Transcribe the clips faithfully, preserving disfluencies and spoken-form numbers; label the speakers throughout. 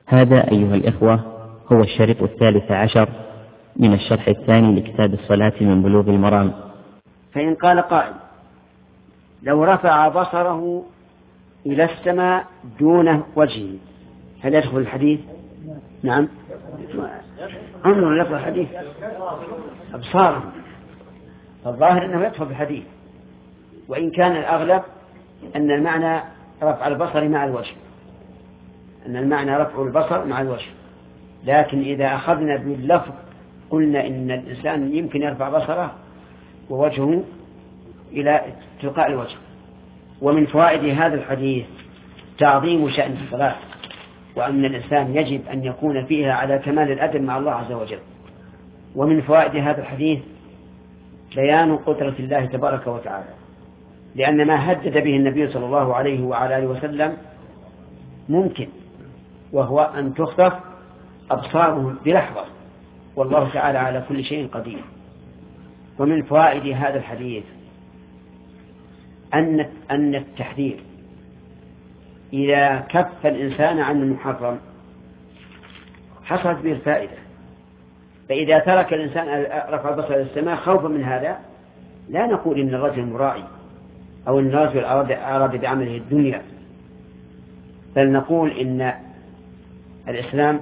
Speaker 1: هذا أيها الإخوة هو الشريط الثالث عشر من الشرح الثاني لكتاب الصلاة من بلوغ المرام.
Speaker 2: فإن قال قائل لو رفع بصره إلى السماء دون وجهه هل يدخل الحديث؟ نعم. انظر لفظ الحديث أبصارهم، فالظاهر أنه يدخل في الحديث، وإن كان الأغلب أن المعنى رفع البصر مع الوجه، أن المعنى رفع البصر مع الوجه، لكن إذا أخذنا باللفظ قلنا إن الإنسان يمكن يرفع بصره ووجهه إلى تلقاء الوجه. ومن فوائد هذا الحديث تعظيم شأن الصلاة، وأن الإنسان يجب أن يكون فيها على كمال الأدب مع الله عز وجل. ومن فوائد هذا الحديث بيان قدرة الله تبارك وتعالى، لأن ما هدد به النبي صلى الله عليه وعلى آله وسلم ممكن، وهو أن تخطف أبصارهم بلحظة، والله تعالى على كل شيء قدير. ومن فوائد هذا الحديث أن أن التحذير إذا كف الإنسان عن المحرم حصلت به الفائدة، فإذا ترك الإنسان رفع البصر إلى السماء خوفا من هذا لا نقول إن الرجل مرائي أو إن الرجل أراد بعمله الدنيا، بل نقول إن الإسلام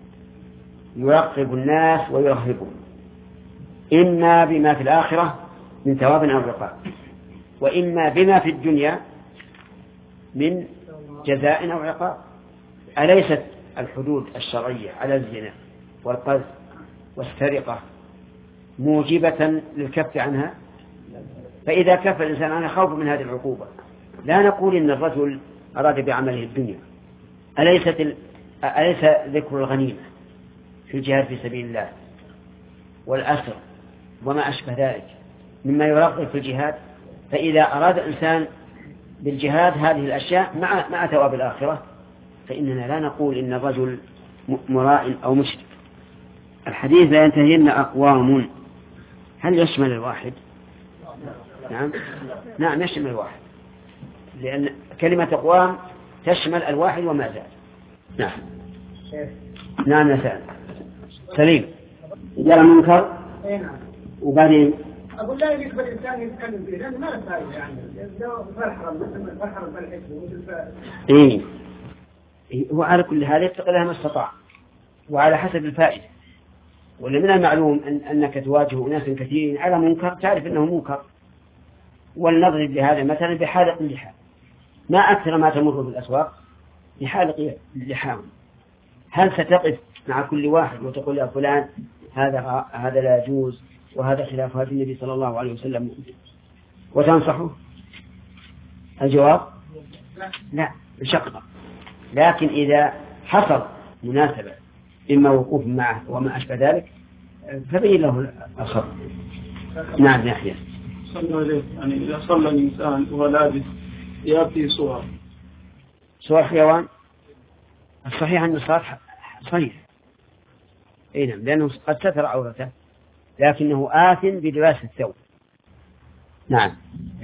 Speaker 2: يرغب الناس ويرهبهم إما بما في الآخرة من ثواب أو عقاب، وإما بما في الدنيا من جزاء أو عقاب. أليست الحدود الشرعية على الزنا والقذف والسرقة موجبة للكف عنها؟ فإذا كف الإنسان عنها خوفا من هذه العقوبة لا نقول إن الرجل أراد بعمله الدنيا. أليست ال... أليس ذكر الغنيمة في الجهاد في سبيل الله والأسر وما أشبه ذلك مما يرغب في الجهاد؟ فإذا أراد الإنسان بالجهاد هذه الأشياء مع مع ثواب الآخرة فإننا لا نقول إن الرجل مراء أو مشرك. الحديث لا ينتهين أقوام، هل يشمل الواحد؟ نعم نعم يشمل الواحد، لأن كلمة أقوام تشمل الواحد وما زال. نعم نعم نسأل سليم جرى منكر وبعدين
Speaker 3: أقول لا يجب الإنسان يتكلم فيه لأنه ما له فائدة، يعني لو فرحرم مثل فرحرم بالحزب ومثل
Speaker 2: إيه وعلى كل هذا يتقي لها ما استطاع وعلى حسب الفائدة. ومن المعلوم أن أنك تواجه ناس كثيرين على منكر تعرف أنه منكر، ولنضرب لهذا مثلا بحالق اللحى، ما أكثر ما تمر بالأسواق بحالق اللحى، هل ستقف مع كل واحد وتقول يا فلان هذا هذا لا يجوز وهذا خلاف هدي النبي صلى الله عليه وسلم وتنصحه؟ الجواب لا بشقة. لكن إذا حصل مناسبة إما وقوف معه وما أشبه ذلك فبين له الخط. نعم يحيى
Speaker 4: صلى عليه، يعني إذا صلى الإنسان وهو لابس يأتي صور
Speaker 2: صور حيوان، الصحيح أن الصلاة صحيح أي نعم، لأنه قد ستر عورته لكنه آثم بلباس الثوب. نعم.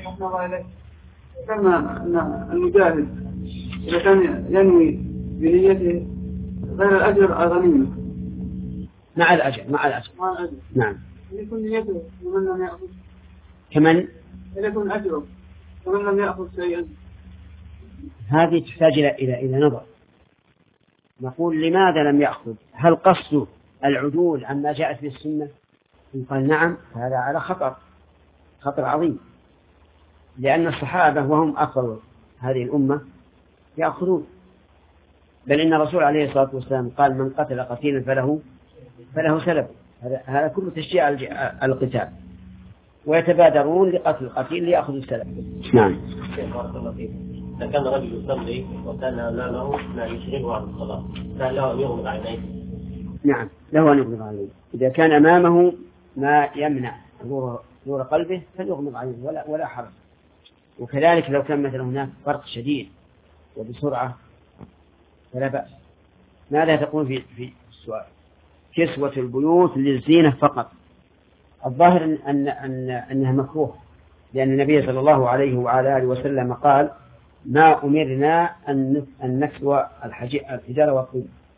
Speaker 4: كما أن المجاهد إذا كان ينوي بنيته غير الأجر الغنيمة
Speaker 2: مع الأجر مع الأجر
Speaker 4: مع الأجر
Speaker 2: نعم
Speaker 4: يكون نيته ومن لم يأخذ
Speaker 2: كمن
Speaker 4: يكون أجره ومن لم يأخذ شيئا.
Speaker 2: هذه تحتاج إلى إلى إلى نظر. نقول لماذا لم يأخذ؟ هل قصده العدول عما جاءت في السنة؟ إن قال نعم هذا على خطر خطر عظيم، لأن الصحابة وهم أفضل هذه الأمة يأخذون، بل إن الرسول عليه الصلاة والسلام قال من قتل قتيلا فله فله سلب. هذا هذا كله تشجيع القتال، ويتبادرون لقتل القتيل ليأخذوا السلب. نعم.
Speaker 5: إذا كان رجل يصلي وكان أمامه ما يشغله عن الصلاة كان له أن يغمض عينيه؟
Speaker 2: نعم له أن يغمض عينيه، إذا كان أمامه ما يمنع نور نور قلبه فليغمض عينيه ولا ولا حرج. وكذلك لو كان مثلا هناك برق شديد وبسرعة فلا بأس. ماذا تقول في في السؤال؟ كسوة البيوت للزينة فقط، الظاهر أن أن أن أنها مكروه، لأن النبي صلى الله عليه وعلى آله وسلم قال ما أمرنا أن أن نكسو الحجارة والطين،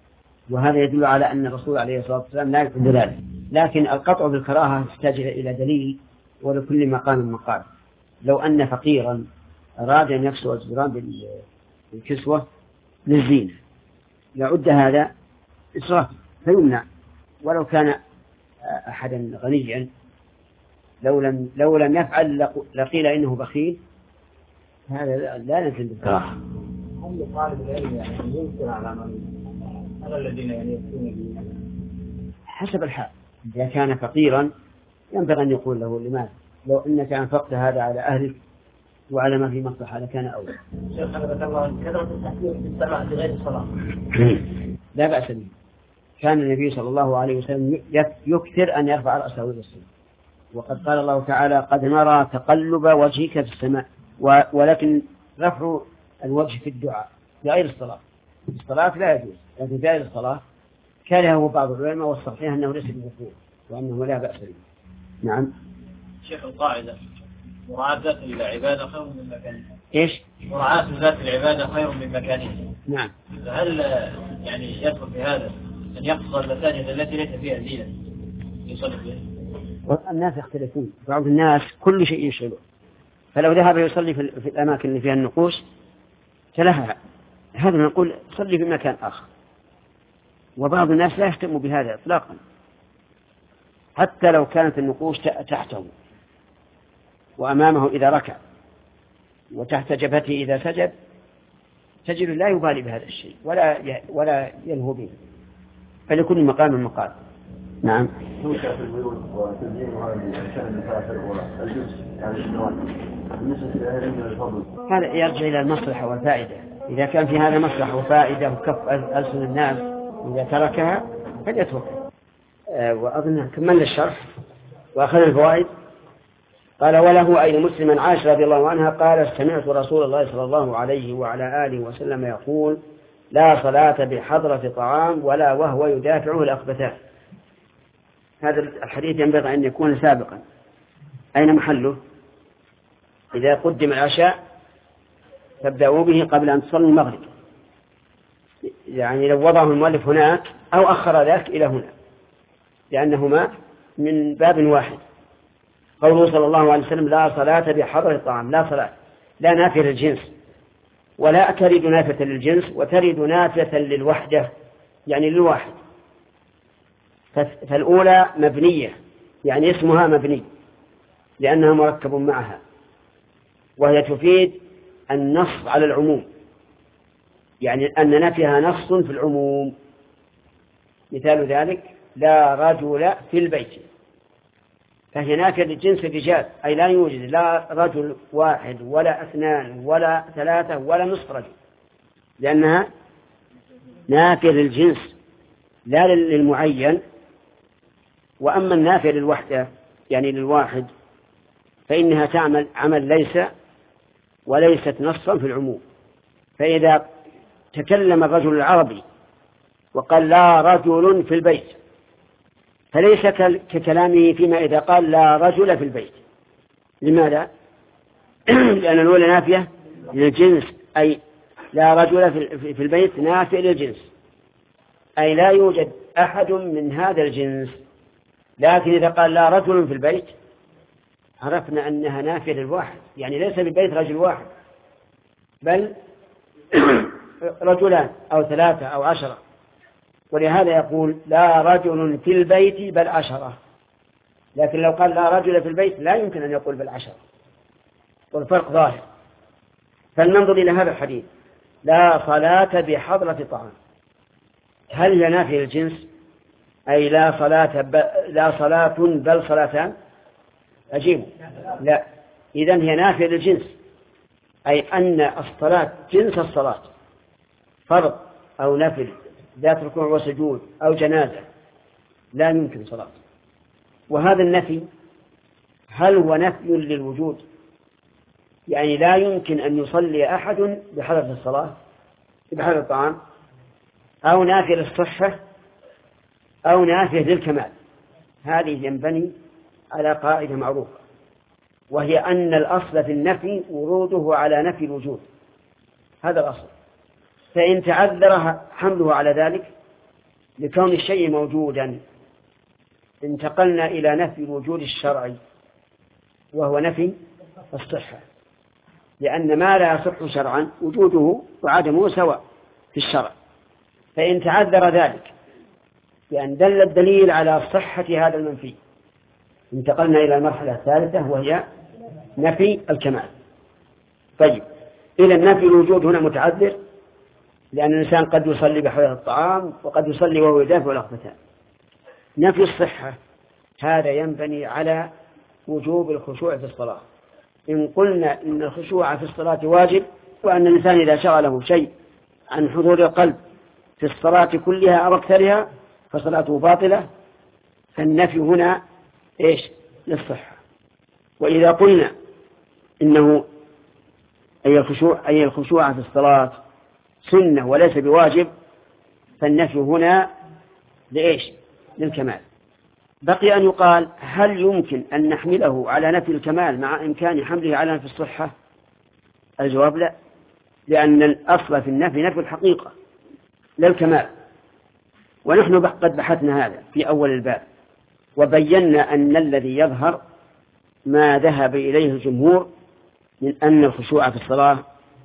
Speaker 2: وهذا يدل على أن الرسول عليه الصلاة والسلام لا يفعل ذلك. لكن القطع بالكراهة يحتاج إلى دليل، ولكل مقام مقال. لو أن فقيرا أراد أن يكسو الجدران بالكسوة للزينة يعد هذا إسراف فيمنع، ولو كان أحدا غنيا لو لم لو لم يفعل لقيل إنه بخيل. هذا لا نلزم بالكراهة.
Speaker 3: هم طالب العلم يعني ينكر على من على الذين يعني يفتون به
Speaker 2: حسب الحال. إذا كان فقيرا ينبغي أن يقول له لماذا؟ لو أنك أنفقت هذا على أهلك وعلى ما في مصلحة لكان أولى.
Speaker 5: شيخ حفظك الله، كثرة التحكيم في السماع بغير الصلاة
Speaker 2: لا بأس به. كان النبي صلى الله عليه وسلم يكثر أن يرفع رأسه إلى السماء، وقد قال الله تعالى: قد نرى تقلب وجهك في السماء، ولكن رفع الوجه في الدعاء بغير الصلاة. الصلاة لا يجوز، لكن بغير الصلاة كرهه بعض العلماء والصحيح أنه ليس بمكروه وأنه لا بأس به. نعم.
Speaker 5: شيخ القاعدة: مراعاة ذات العبادة خير من مكانها.
Speaker 2: إيش؟
Speaker 5: مراعاة ذات العبادة خير من مكانها.
Speaker 2: نعم.
Speaker 5: فهل يعني يدخل في هذا أن يقصد المساجد التي ليس فيها زينة يصلي فيها؟
Speaker 2: الناس يختلفون، بعض الناس كل شيء يشغله، فلو ذهب يصلي في الأماكن اللي فيها النقوش تلهى، هذا نقول صلي في مكان آخر. وبعض الناس لا يهتم بهذا إطلاقا، حتى لو كانت النقوش تحته وأمامه إذا ركع وتحت جبهته إذا سجد، تجد لا يبالي بهذا الشيء ولا ولا يلهو به، فلكل مقام مقال. نعم. هذا يرجع إلى المصلحة والفائدة. إذا كان في هذا مصلحة وفائدة وكف ألسن الناس إذا تركها فليتركها. أه وأظن كمل الشرح وأخذ الفوائد. قال: وله أي مسلم عائشة رضي الله عنها قال: سمعت رسول الله صلى الله عليه وعلى آله وسلم يقول: لا صلاة بحضرة طعام ولا وهو يدافعه الأخبثان. هذا الحديث ينبغي أن يكون سابقا. أين محله؟ إذا قدم العشاء تبدأوا به قبل أن تصلي المغرب، يعني لو وضعه المؤلف هناك أو أخر ذلك إلى هنا، لأنهما من باب واحد. قوله صلى الله عليه وسلم: لا صلاة بحضرة الطعام، لا صلاة، لا نافية للجنس، ولا ترد نافية للجنس وترد نافية للوحدة، يعني للواحد. فالأولى مبنية، يعني اسمها مبني لأنها مركب معها، وهي تفيد النص على العموم، يعني أن نفيها نص في العموم. مثال ذلك: لا رجل في البيت، فهي نافية للجنس الرجال، أي لا يوجد لا رجل واحد ولا اثنان ولا ثلاثة ولا نصف رجل، لأنها نافية للجنس لا للمعين. وأما النافية للوحدة يعني للواحد فإنها تعمل عمل ليس وليست نصا في العموم. فإذا تكلم الرجل العربي وقال: لا رجل في البيت، فليس ككلامه فيما إذا قال: لا رجل في البيت. لماذا؟ لأن الأولى نافية للجنس، أي لا رجل في البيت نافية للجنس، أي لا يوجد أحد من هذا الجنس. لكن إذا قال: لا رجل في البيت، عرفنا أنها نافية للواحد، يعني ليس بالبيت رجل واحد، بل رجلان أو ثلاثة أو عشرة. ولهذا يقول: لا رجل في البيت بل عشرة. لكن لو قال: لا رجل في البيت لا يمكن أن يقول بل عشرة، والفرق ظاهر. فلننظر إلى هذا الحديث: لا صلاة بحضرة طعام، هل هي نافية للجنس؟ أي لا صلاة ب... لا صلاة بل صلاتان؟ أجيب: لا. إذن هي نافية للجنس، أي أن الصلاة جنس الصلاة، فرض أو نفل، ذات ركوع وسجود أو جنازة، لا يمكن صلاة. وهذا النفي هل هو نفي للوجود؟ يعني لا يمكن أن يصلي أحد بحضرة الصلاة بحضرة الطعام، أو نافي للصحة، أو نافية للكمال. هذه ينبني على قاعدة معروفة، وهي أن الأصل في النفي وروده على نفي الوجود، هذا الأصل. فإن تعذر حمله على ذلك لكون الشيء موجودا انتقلنا إلى نفي الوجود الشرعي وهو نفي الصحة، لأن ما لا يصح شرعا وجوده وعدمه سواء في الشرع. فإن تعذر ذلك بأن دل الدليل على صحة هذا المنفي انتقلنا إلى المرحلة الثالثة وهي نفي الكمال. طيب، إلى نفي الوجود هنا متعذر، لأن الإنسان قد يصلي بحضرة الطعام وقد يصلي وهو يدافع الأخبثان. نفي الصحة هذا ينبني على وجوب الخشوع في الصلاة. إن قلنا إن الخشوع في الصلاة واجب، وأن الإنسان إذا شغله شيء عن حضور القلب في الصلاة كلها أو أكثرها فصلاته باطلة، فالنفي هنا إيش؟ للصحة. وإذا قلنا إنه أي الخشوع أي الخشوع في الصلاة سنة وليس بواجب، فالنفي هنا لإيش؟ للكمال. بقي أن يقال هل يمكن أن نحمله على نفي الكمال مع إمكان حمله على نفي الصحة؟ الجواب لا، لأن الأصل في النفي نفي الحقيقة لا الكمال. ونحن قد بحثنا هذا في أول الباب وبينا أن الذي يظهر ما ذهب إليه الجمهور من أن الخشوع في الصلاة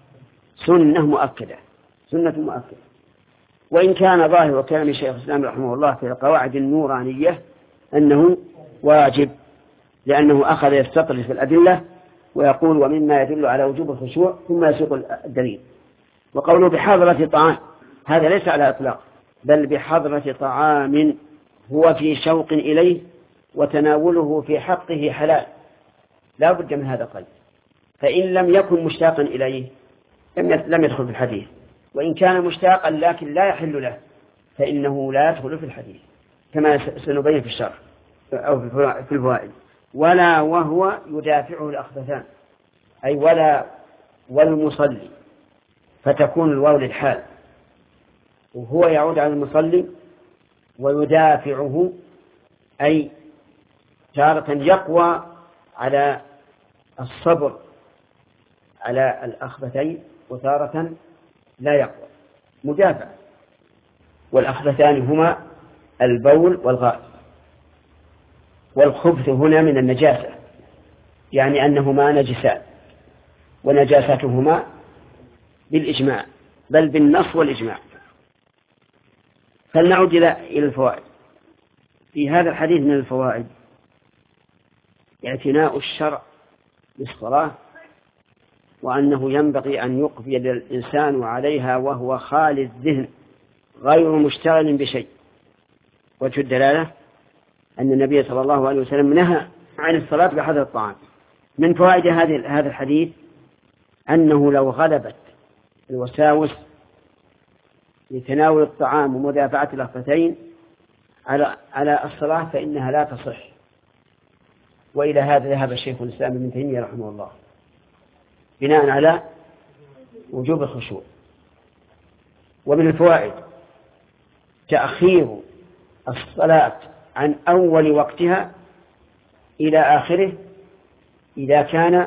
Speaker 2: سنة مؤكدة سنة مؤكدة وإن كان ظاهر كلام الشيخ الإسلام رحمه الله في القواعد النورانية أنه واجب، لأنه أخذ يستطرد في الأدلة ويقول ومما يدل على وجوب الخشوع ثم يسوق الدليل. وقوله بحضرة طعام هذا ليس على إطلاق، بل بحضرة طعام هو في شوق إليه وتناوله في حقه حلال، لا بد من هذا القيد. فإن لم يكن مشتاقا إليه لم يدخل في الحديث، وإن كان مشتاقا لكن لا يحل له فإنه لا يدخل في الحديث كما سنبين في الشرح أو في الفوائد. ولا وهو يدافعه الأخبثان، أي ولا والمصلي، فتكون الواو للحال وهو يعود على المصلي، ويدافعه أي تارة يقوى على الصبر على الأخبثين وتارة لا يقوى، مدافع. والأخبثان هما البول والغائط. والخبث هنا من النجاسة، يعني أنهما نجسان، ونجاستهما بالإجماع بل بالنص والإجماع. فلنعود إلى الفوائد. في هذا الحديث من الفوائد اعتناء الشرع بالصلاة، وأنه ينبغي أن يقبل الإنسان عليها وهو خالي الذهن غير مشتغل بشيء. وجه الدلالة أن النبي صلى الله عليه وسلم نهى عن الصلاة بحضرة الطعام. من فوائد هذا الحديث أنه لو غلبت الوساوس لتناول الطعام ومدافعة الأخبثين على على الصلاة فإنها لا تصح. وإلى هذا ذهب الشيخ الإسلام ابن تيمية رحمه الله بناء على وجوب الخشوع. ومن الفوائد تأخير الصلاة عن أول وقتها إلى آخره إذا كان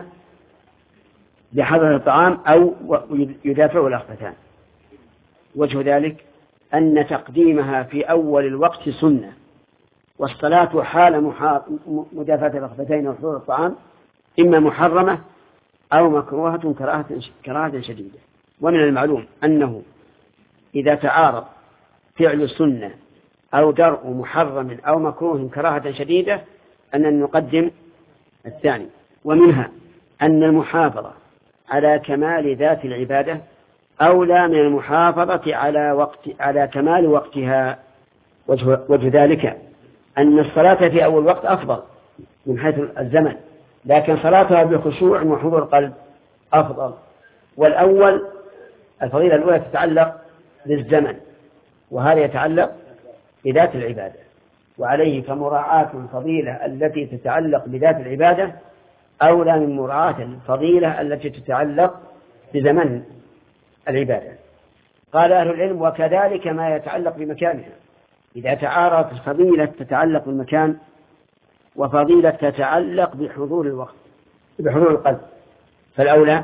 Speaker 2: بحضرة الطعام أو يدافع الأخبثان. وجه ذلك أن تقديمها في أول الوقت سنة، والصلاة حال مدافعة الأخبثين وحضور الطعام إما محرمة أو مكروهة كراهة شديدة. ومن المعلوم أنه إذا تعارض فعل سنة أو درء محرم أو مكروه كراهة شديدة أن نقدم الثاني. ومنها أن المحافظة على كمال ذات العبادة أولى من المحافظة على وقت على كمال وقتها. وجه, وجه ذلك أن الصلاة في أول وقت أفضل من حيث الزمن، لكن صلاتها بخشوع وحضور القلب أفضل. والأول الفضيلة الأولى تتعلق بالزمن، وهذا يتعلق بذات العبادة، وعليه فمراعاة الفضيلة التي تتعلق بذات العبادة أولى من مراعاة الفضيلة التي تتعلق بزمن العبادة. قال أهل العلم وكذلك ما يتعلق بمكانها، إذا تعارضت الفضيلة تتعلق بالمكان وفضيلة تتعلق بحضور الوقت بحضور القلب، فالأولى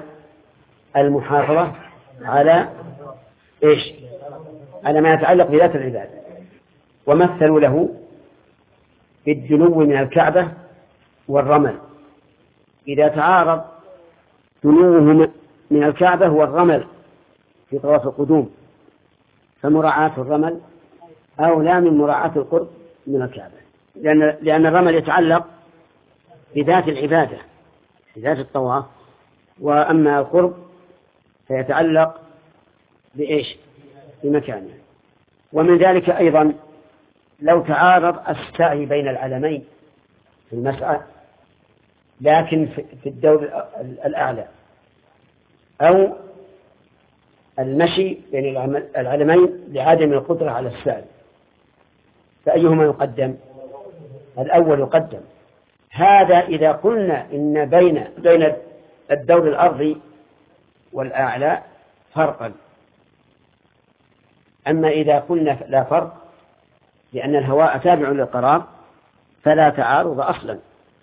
Speaker 2: المحافظة على إيش؟ على ما يتعلق بذات العبادة. ومثلوا له بالدنو من الكعبة والرمل. إذا تعارض دنوه من الكعبة والرمل في طواف القدوم فمراعاة الرمل أولى من مراعاة القرب من الكعبة، لأن لأن الرمل يتعلق بذات العبادة بذات الطواف، وأما القرب فيتعلق بإيش؟ بمكانه. ومن ذلك أيضا لو تعارض السعي بين العلمين في المسعى لكن في الدور الأعلى، أو المشي بين العلمين لعدم القدرة على السعي، فأيهما يقدم؟ الأول يقدم. هذا إذا قلنا إن بين بين الدور الأرضي والأعلى فرقا. أما إذا قلنا لا فرق لأن الهواء تابع للقرار فلا تعارض أصلا.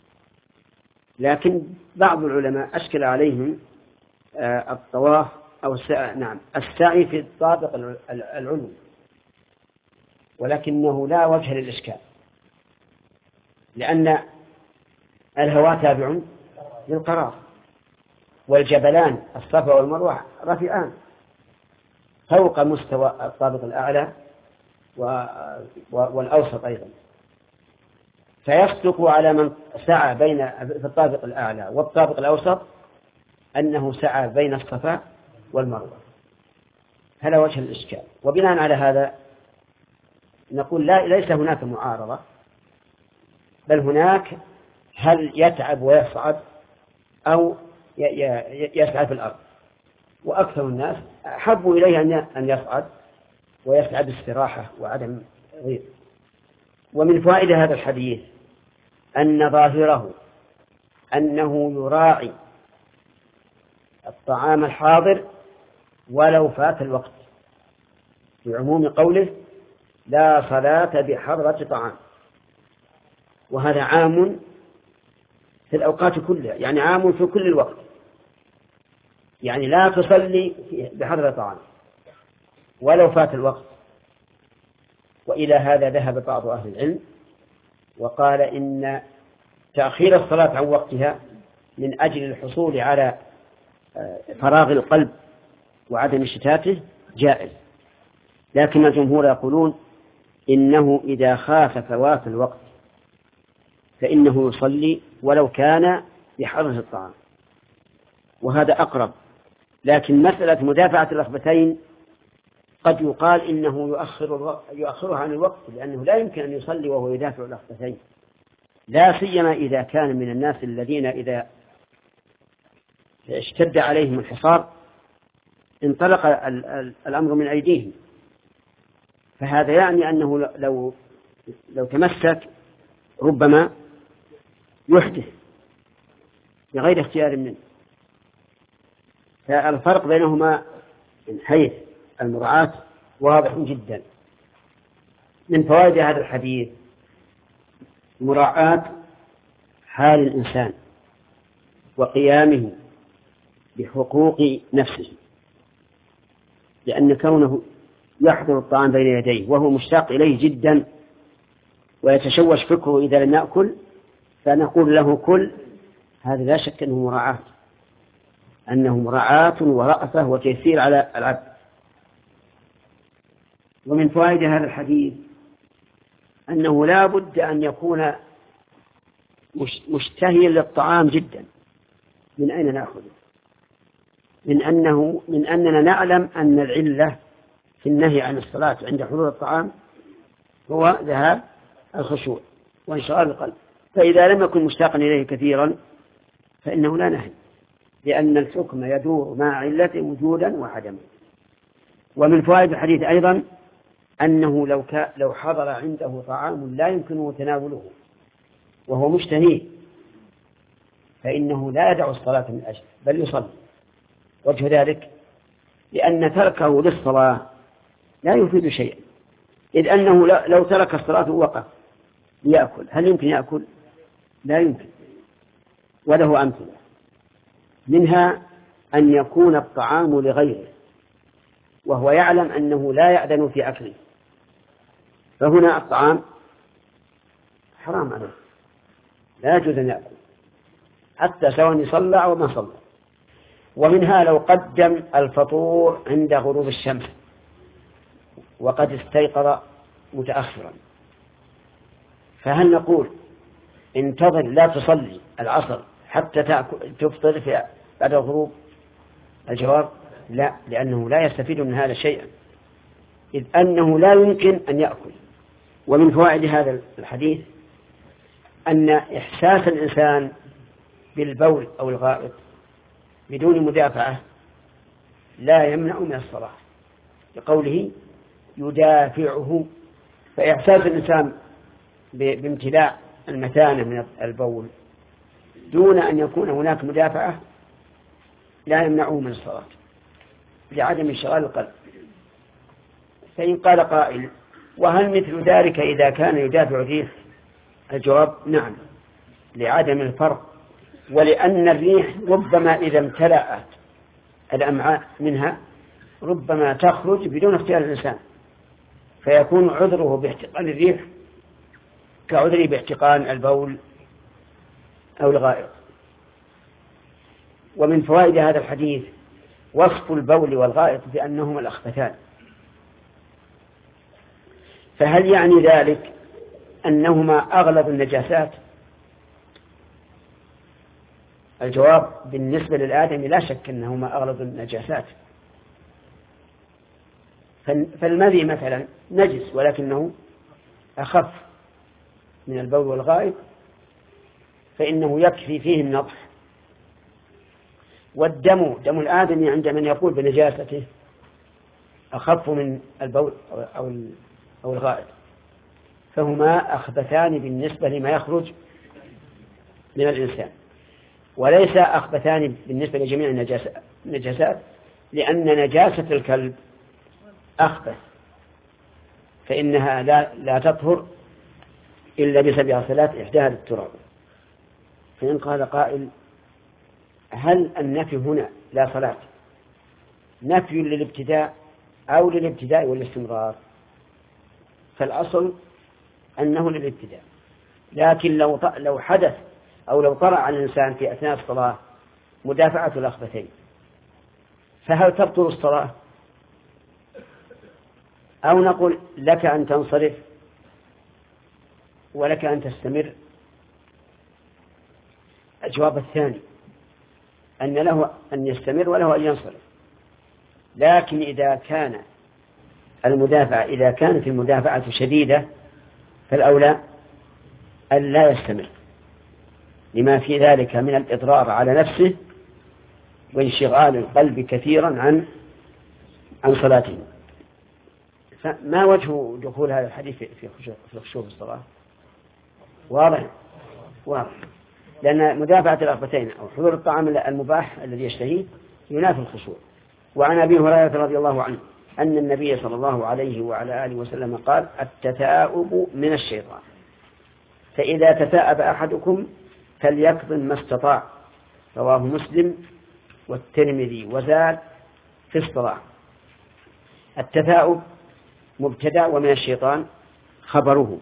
Speaker 2: لكن بعض العلماء أشكل عليهم الطواف أو السعي نعم السعي في الطابق العلوي، ولكنه لا وجه للإشكال لأن الهواء تابع للقرار، والجبلان الصفا والمروة رفيعان فوق مستوى الطابق الأعلى والأوسط أيضا، فيصدق على من سعى بين في الطابق الأعلى والطابق الأوسط أنه سعى بين الصفا والمروة، هذا وجه الإشكال. وبناء على هذا نقول لا ليس هناك معارضة، بل هناك هل يتعب ويصعد أو يسعى في الأرض، وأكثر الناس حبوا إليه أن يصعد ويسعى باستراحة وعدم غير. ومن فائدة هذا الحديث أن ظاهره أنه يراعي الطعام الحاضر ولو فات الوقت، بعموم قوله لا صلاة بحضرة طعام، وهذا عام في الأوقات كلها، يعني عام في كل الوقت، يعني لا تصلي بحضرة طعام ولو فات الوقت. وإلى هذا ذهب بعض أهل العلم وقال إن تأخير الصلاة عن وقتها من أجل الحصول على فراغ القلب وعدم شتاته جائز، لكن الجمهور يقولون إنه إذا خاف فوات الوقت فإنه يصلي ولو كان بحضرة الطعام، وهذا أقرب. لكن مسألة مدافعة الرغبتين قد يقال إنه يؤخر يؤخرها عن الوقت، لأنه لا يمكن أن يصلي وهو يدافع الرغبتين، لا سيما إذا كان من الناس الذين إذا اشتد عليهم الحصار انطلق الأمر من أيديهم، فهذا يعني أنه لو لو تمسك ربما يحدث بغير اختيار منه. فالفرق بينهما من حيث المراعاة واضح جدا. من فوائد هذا الحديث مراعاة حال الإنسان وقيامه بحقوق نفسه، لأن كونه يحضر الطعام بين يديه وهو مشتاق إليه جدا ويتشوش فكره إذا لم يأكل فنقول له كل، هذا لا شك أنه مراعاة أنه مراعاة ورأفة وتيسير على العبد. ومن فوائد هذا الحديث أنه لا بد أن يكون مشتهيا للطعام جدا. من أين نأخذه؟ من أنه من أننا نعلم أن العلة في النهي عن الصلاة عند حضور الطعام هو ذهاب الخشوع وانشغال القلب، فإذا لم يكن مشتاقا إليه كثيرا فإنه لا نهي، لأن الحكم يدور مع علته وجودا وعدما. ومن فوائد الحديث أيضا أنه لو لو حضر عنده طعام لا يمكنه تناوله وهو مشتهي فإنه لا يدع الصلاة من أجله بل يصلي. وجه ذلك لأن تركه للصلاة لا يفيد شيئا، إذ أنه لو ترك الصلاة ووقف ليأكل هل يمكن يأكل؟ لا يمكن. وله أمثلة، منها أن يكون الطعام لغيره وهو يعلم أنه لا يأذن في أكله فهنا الطعام حرام عليه، لا يجوز أن يأكل حتى سواء يصلى أو ما صلى. ومنها لو قدم الفطور عند غروب الشمس وقد استيقظ متأخرا، فهل نقول انتظر لا تصلي العصر حتى تفطر في بعد الغروب؟ الجواب لا، لأنه لا يستفيد من هذا شيئا، إذ أنه لا يمكن أن يأكل. ومن فوائد هذا الحديث أن إحساس الإنسان بالبول أو الغائط بدون مدافعة لا يمنع من الصلاة، لقوله يدافعه. فإحساس الإنسان بامتلاء المثانة من البول دون أن يكون هناك مدافعة لا يمنعه من الصلاة لعدم انشغال القلب. فإن قال قائل وهل مثل ذلك إذا كان يدافع الريح؟ الجواب نعم، لعدم الفرق، ولأن الريح ربما إذا امتلأت الأمعاء منها ربما تخرج بدون اختيار الإنسان، فيكون عذره باحتقان الريح كعذره باحتقان البول أو الغائط. ومن فوائد هذا الحديث وصف البول والغائط بأنهما الأخبثان. فهل يعني ذلك أنهما أغلب النجاسات؟ الجواب بالنسبة للآدمي لا شك أنهما أغلب النجاسات. فالمذي مثلا نجس ولكنه أخف من البول والغائط، فإنه يكفي فيه النضح. والدم دم الآدمي عند من يقول بنجاسته أخف من البول أو أو الغائط، فهما أخبثان بالنسبة لما يخرج من الإنسان، وليس أخبثان بالنسبة لجميع النجاسات، لأن نجاسة الكلب أخبث فإنها لا, لا تطهر إلا بسبع صلات إحداها للتراب. فإن قال قائل هل النفي هنا لا صلاة نفي للابتداء أو للابتداء والاستمرار؟ فالأصل أنه للابتداء، لكن لو لو حدث أو لو طرأ على الإنسان في أثناء الصلاة مدافعة الأخبثين فهل تبطل الصلاة؟ أو نقول لك أن تنصرف ولك أن تستمر؟ الجواب الثاني، أن له أن يستمر وله أن ينصرف، لكن إذا كان المدافعة إذا كانت المدافعة شديدة فالأولى أن لا يستمر لما في ذلك من الإضرار على نفسه وانشغال القلب كثيرا عن عن صلاته. فما وجه دخول هذا الحديث في خشوع الصلاة؟ واضح واضح، لأن مدافعة الأخبثين أو حضور الطعام المباح الذي يشتهيه ينافي الخشوع. وعن أبي هريرة رضي الله عنه أن النبي صلى الله عليه وعلى آله وسلم قال التثاؤب من الشيطان، فإذا تثاءب أحدكم فليقض ما استطاع. رواه مسلم والترمذي وزاد في الصلاة. التثاؤب مبتدأ ومن الشيطان خبره،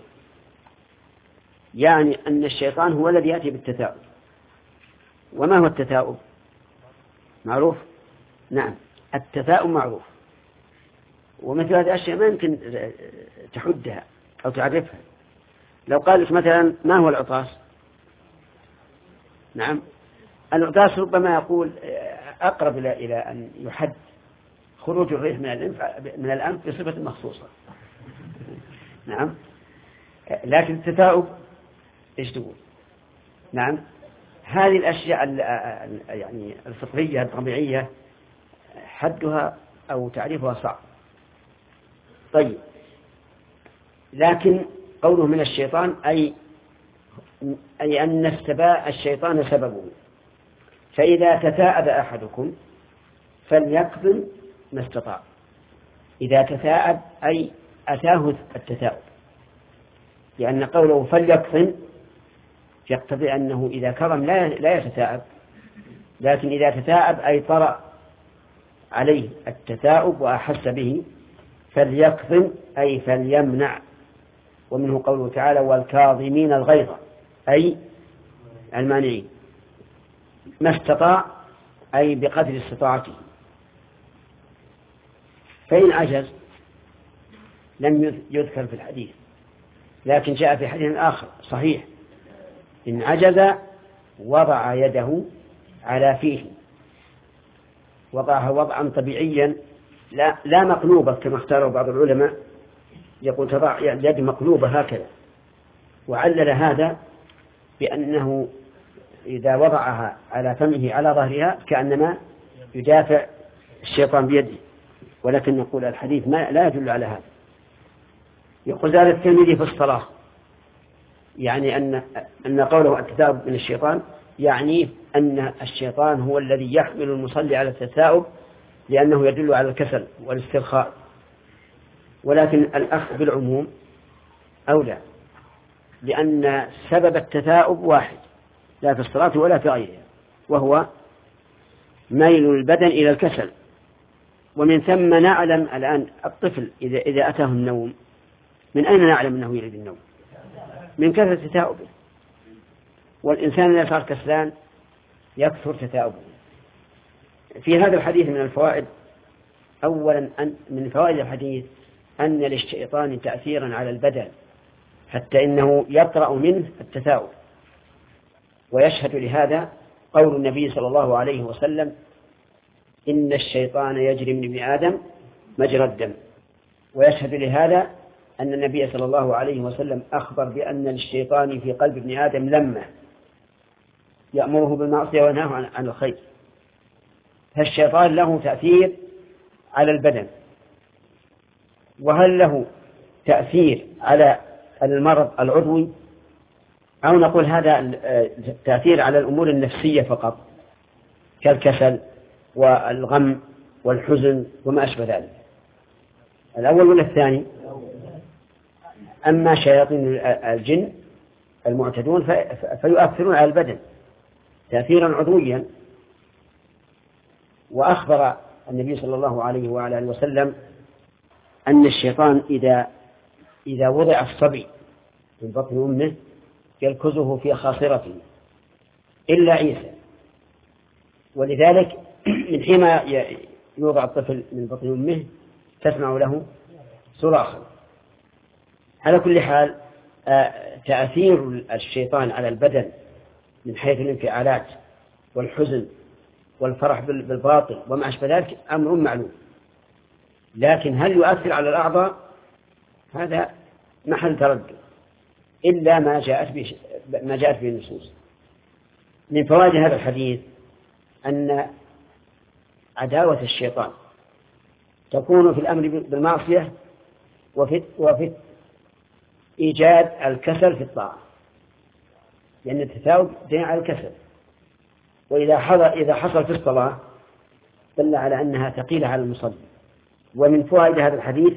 Speaker 2: يعني أن الشيطان هو الذي يأتي بالتثاؤب. وما هو التثاؤب؟ معروف؟ نعم، التثاؤب معروف، ومثل هذه الأشياء ما يمكن تحدها أو تعرفها. لو قال لك مثلا ما هو العطاس؟ نعم، العطاس ربما يقول أقرب إلى أن يحد خروج الريح من الأنف من الأنف بصفة مخصوصة. نعم، لكن التثاؤب إيش تقول؟ نعم، هذه الأشياء يعني الفطرية الطبيعية حدها أو تعريفها صعب. طيب، لكن قوله من الشيطان أي أي أن السباء الشيطان سببه، فإذا تثاءب أحدكم فليقض ما استطاع. إذا تثاءب أي أتاه التثاؤب، لأن قوله فليقض يقتضي أنه إذا كرم لا لا يتثاءب، لكن إذا تثاءب أي طرأ عليه التثاؤب وأحس به. فليقض أي فليمنع ومنه قوله تعالى والكاظمين الغيظ أي المانعين، ما استطاع أي بقدر استطاعته. فإن عجز لم يذكر في الحديث، لكن جاء في حديث آخر صحيح إن عجز وضع يده على فيه، وضعها وضعا طبيعيا لا, لا مقلوبة كما اختاره بعض العلماء، يقول تضع يد مقلوبة هكذا، وعلل هذا بأنه إذا وضعها على فمه على ظهرها كأنما يدافع الشيطان بيده، ولكن نقول الحديث ما لا يدل على هذا. يقول ذلك الترمذي في الصلاة، يعني أن أن قوله التثاؤب من الشيطان يعني أن الشيطان هو الذي يحمل المصلي على التثاؤب لأنه يدل على الكسل والاسترخاء، ولكن الأخذ بالعموم أولى، لأن سبب التثاؤب واحد لا في الصلاة ولا في غيرها، وهو ميل البدن إلى الكسل. ومن ثم نعلم الآن الطفل إذا إذا أتاه النوم من أين نعلم أنه يريد النوم؟ من كثرة تثاؤبه. والإنسان إذا صار كسلان يكثر تثاؤبه. في هذا الحديث من الفوائد، أولا أن من فوائد الحديث أن للشيطان تأثيرا على البدن حتى إنه يطرأ منه التثاؤب، ويشهد لهذا قول النبي صلى الله عليه وسلم إن الشيطان يجري من ابن آدم مجرى الدم. ويشهد لهذا أن النبي صلى الله عليه وسلم أخبر بأن للشيطان في قلب ابن آدم لمة يأمره بالمعصية وينهاه عن الخير. فالشيطان له تأثير على البدن. وهل له تأثير على المرض العضوي، أو نقول هذا تأثير على الأمور النفسية فقط كالكسل والغم والحزن وما أشبه ذلك؟ الأول ولا الثاني؟ أما شياطين الجن المعتدون فيؤثرون على البدن تأثيرا عضويا. وأخبر النبي صلى الله عليه وعلى آله وسلم أن الشيطان إذا إذا وضع الصبي من بطن أمه يلكزه في خاصرته إلا عيسى، ولذلك من حين يوضع الطفل من بطن أمه تسمع له صراخا. على كل حال تأثير الشيطان على البدن من حيث الانفعالات والحزن والفرح بالباطل وما أشبه ذلك أمر معلوم، لكن هل يؤثر على الأعضاء؟ هذا محل تردد إلا ما جاءت به ما جاءت به النصوص. من فوائد هذا الحديث أن عداوة الشيطان تكون في الأمر بالمعصية وفي وفي إيجاد الكسل في الطاعة، لأن التثاؤب دين على الكسل. وإذا حصل إذا حصل في الصلاة دل على أنها ثقيلة على المصلي. ومن فوائد هذا الحديث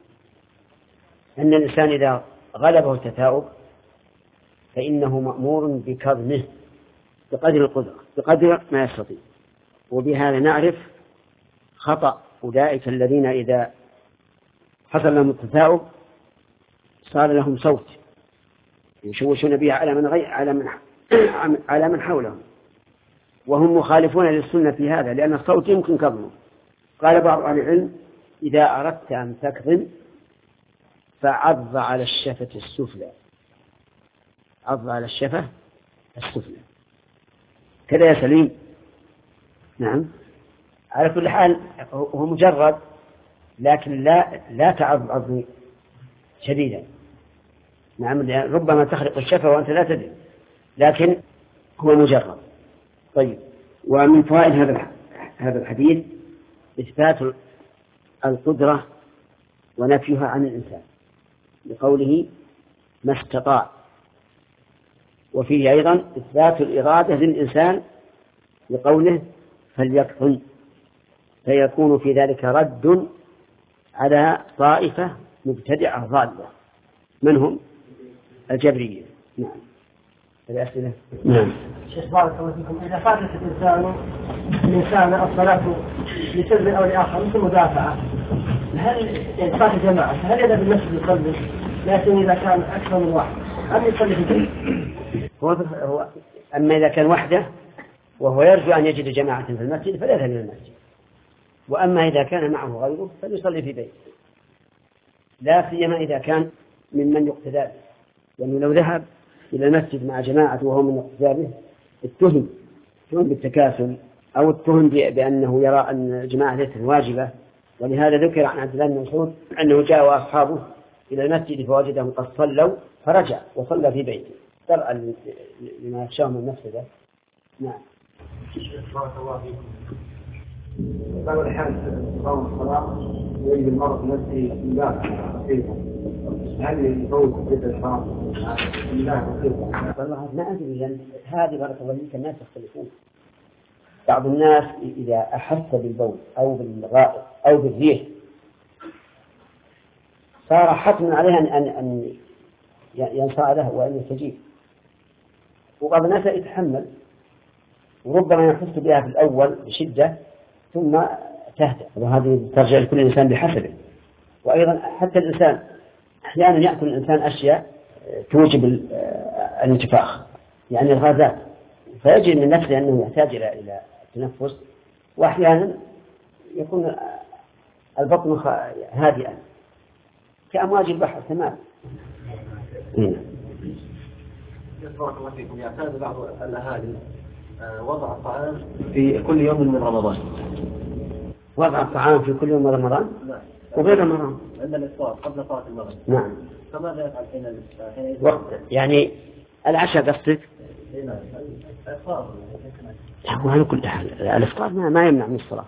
Speaker 2: أن الإنسان إذا غلبه التثاؤب فإنه مأمور بكظمه بقدر القدرة بقدر ما يستطيع. وبهذا نعرف خطأ أولئك الذين إذا حصل لهم التثاؤب صار لهم صوت يشوشون به على من غير على من على من حولهم، وهم مخالفون للسنة في هذا، لأن الصوت يمكن كظمه. قال بعض أهل العلم إذا أردت أن تكظم فعض على الشفة السفلى، عض على الشفة السفلى كذا يا سليم. نعم، على كل حال هو مجرد، لكن لا لا تعض عض شديدا. نعم، ربما تخرق الشفة وأنت لا تدري، لكن هو مجرد. طيب، ومن فوائد هذا هذا الحديث إثبات القدرة ونفيها عن الإنسان بقوله ما استطاع، وفيه أيضا إثبات الإرادة للإنسان بقوله فليكفن، فيكون في ذلك رد على طائفة مبتدعة ضالة من هم الجبرية. نعم، الأسئلة. نعم.
Speaker 6: شيخ بارك الله فيكم، إذا فاتت الإنسان الإنسان الصلاة لسبب أو لآخر مثل مدافعة، هل فات جماعة هل يذهب بالنفس يصلي لكن إذا كان أكثر من واحد هل يصلي في البيت؟
Speaker 2: هو هو أما إذا كان وحده وهو يرجو أن يجد جماعة في المسجد فليذهب إلى المسجد، وأما إذا كان معه غيره فليصلي في بيته، لا سيما إذا كان ممن يقتدى به، لأنه لو ذهب إلى المسجد مع جماعة وهو من يقتدى به اتهم اتهم بالتكاسل أو اتهم بأنه يرى أن الجماعة ليست واجبة. ولهذا ذكر عن عبد الله بن مسعود أنه جاء وأصحابه إلى المسجد فوجدهم قد صلوا فرجع وصلى في بيته درءا لما يخشاهم من المفسدة. نعم.
Speaker 3: بارك الله فيكم. بعض الأحيان تقام الصلاة ويجد المرء نفسه من باب بسيطة، هل يفوت بيت الحرام من باب بسيطة؟
Speaker 2: والله ما أدري، لأن هذه بارك الله فيك الناس يختلفون. بعض الناس إذا أحس بالبول أو بالغائط أو بالريح صار حتما عليه أن أن ينصاع له وأن يستجيب، وبعض الناس يتحمل وربما يحس بها في الأول بشدة ثم تهدأ، وهذه ترجع لكل إنسان بحسبه. وأيضا حتى الإنسان أحيانا يأكل الإنسان أشياء توجب الانتفاخ، يعني الغازات، فيجد من نفسه أنه يحتاج إلى التنفس، وأحيانا يكون البطن هادئا كأمواج البحر تمام.
Speaker 7: بارك الله فيكم. يعتاد بعض الأهالي وضع الطعام في كل يوم من رمضان.
Speaker 2: وضع الطعام في كل يوم من رمضان؟
Speaker 7: نعم.
Speaker 2: وغير رمضان؟
Speaker 7: عند الإفطار قبل صلاة المغرب.
Speaker 2: نعم.
Speaker 7: فماذا يفعل حين حين
Speaker 2: وقت يعني العشاء قصدك؟
Speaker 7: نعم. الإفطار.
Speaker 2: وعلى كل حال الإفطار ما, ما يمنع من الصلاة.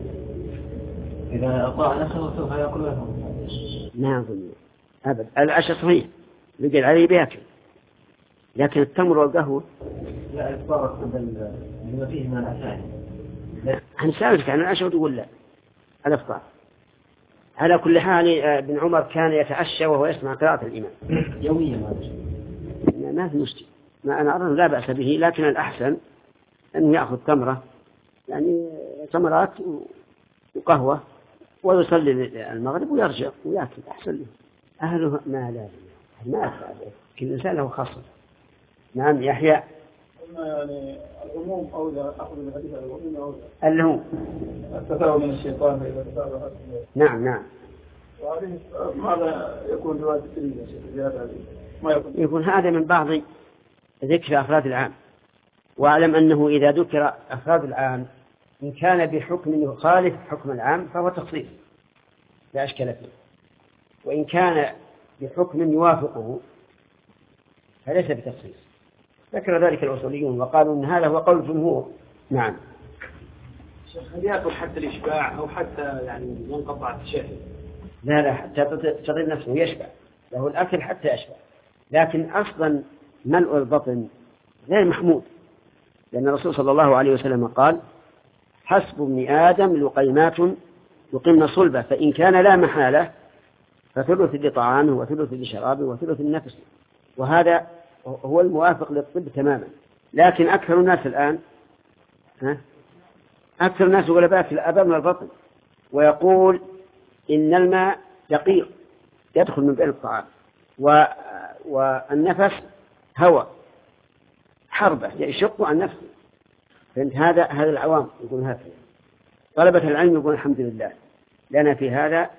Speaker 7: إذا أطاع نفسه سوف يأكل ويفهم.
Speaker 2: ما أظن أبدا. العشاء صحيح يقل عليه بياكل، لكن التمر والقهوة
Speaker 7: لا الإفطار بما فيه من العشاء.
Speaker 2: هنسألك عن العشاء وتقول لا الإفطار. على كل حال ابن عمر كان يتعشى وهو يسمع قراءة الإمام
Speaker 7: يوميا.
Speaker 2: ما ما في مشكلة، ما أنا أرى لا بأس به، لكن الأحسن أن يأخذ تمرة يعني تمرات وقهوة ويصلي المغرب ويرجع ويأكل أحسن له. أهله ما لا ما أفعل، كل إنسان له خاصة. نعم يحيى.
Speaker 3: يعني العموم أولى أخذ من حديث العموم أولى.
Speaker 2: اللي هو
Speaker 3: التثاؤب من الشيطان إذا تثاؤب.
Speaker 2: نعم نعم.
Speaker 3: وهذه ماذا يكون رواية الترمذي في هذا؟ ما يكون
Speaker 2: يكون هذا من بعض ذكر أفراد العام، وأعلم أنه إذا ذكر أفراد العام إن كان بحكم يخالف حكم العام فهو تخصيص لا أشكال فيه، وإن كان بحكم يوافقه فليس بتخصيص. ذكر ذلك الأصوليون وقالوا أن هذا هو قول الجمهور. نعم.
Speaker 3: هل يأكل حتى الإشباع أو حتى يعني ينقطع التشهد؟
Speaker 2: لا لا حتى تطيب نفسه يشبع، له الأكل حتى يشبع، لكن أصلا ملء البطن غير محمود، لأن الرسول صلى الله عليه وسلم قال حسب ابن آدم لقيمات يقمن صلبه، فإن كان لا محالة فثلث لطعامه وثلث لشرابه وثلث لنفسه، وهذا هو الموافق للطب تماما. لكن أكثر الناس الآن ها أكثر الناس يقول باكل أبا من البطن، ويقول إن الماء دقيق يدخل من بين الطعام و... والنفس هواء حربة يشق عن نفسه. فانت هذا هذا العوام يقول هكذا. طلبة العلم يقول الحمد لله لنا في هذا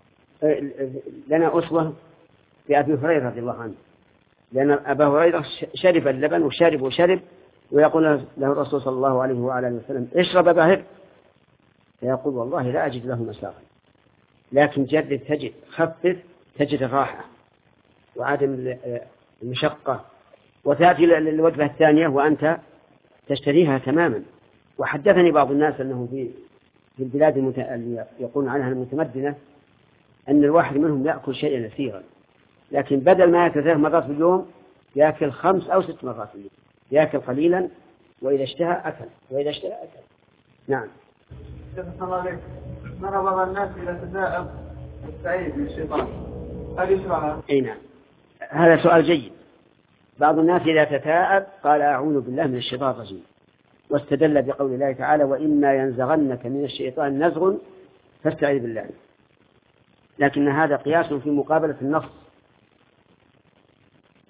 Speaker 2: لنا أسوة بأبي هريرة رضي الله عنه، لأن أبا هريرة شرب اللبن وشرب وشرب ويقول له الرسول صلى الله عليه وعلى اله وسلم اشرب باهر، فيقول والله لا أجد له مساغا، لكن جرب تجد، خفف تجد الراحة وعدم المشقة، وتأتي للوجبة الثانية وأنت تشتريها تماما. وحدثني بعض الناس أنه في في البلاد المت... اللي يقولون عنها المتمدنة أن الواحد منهم يأكل شيئا يسيرا، لكن بدل ما يأكل ثلاث مرات في اليوم يأكل خمس أو ست مرات في اليوم، يأكل قليلا وإذا اشتهى أكل وإذا اشتهى أكل. نعم.
Speaker 3: نرى بعض الناس إذا تثاءب السعيد من الشيطان هل يشرعها؟
Speaker 2: أي نعم، هذا سؤال جيد. بعض الناس إذا تثاءب قال أعوذ بالله من الشيطان الرجيم، واستدل بقول الله تعالى وإما ينزغنك من الشيطان نزغ فاستعذ بالله، لكن هذا قياس في مقابلة النص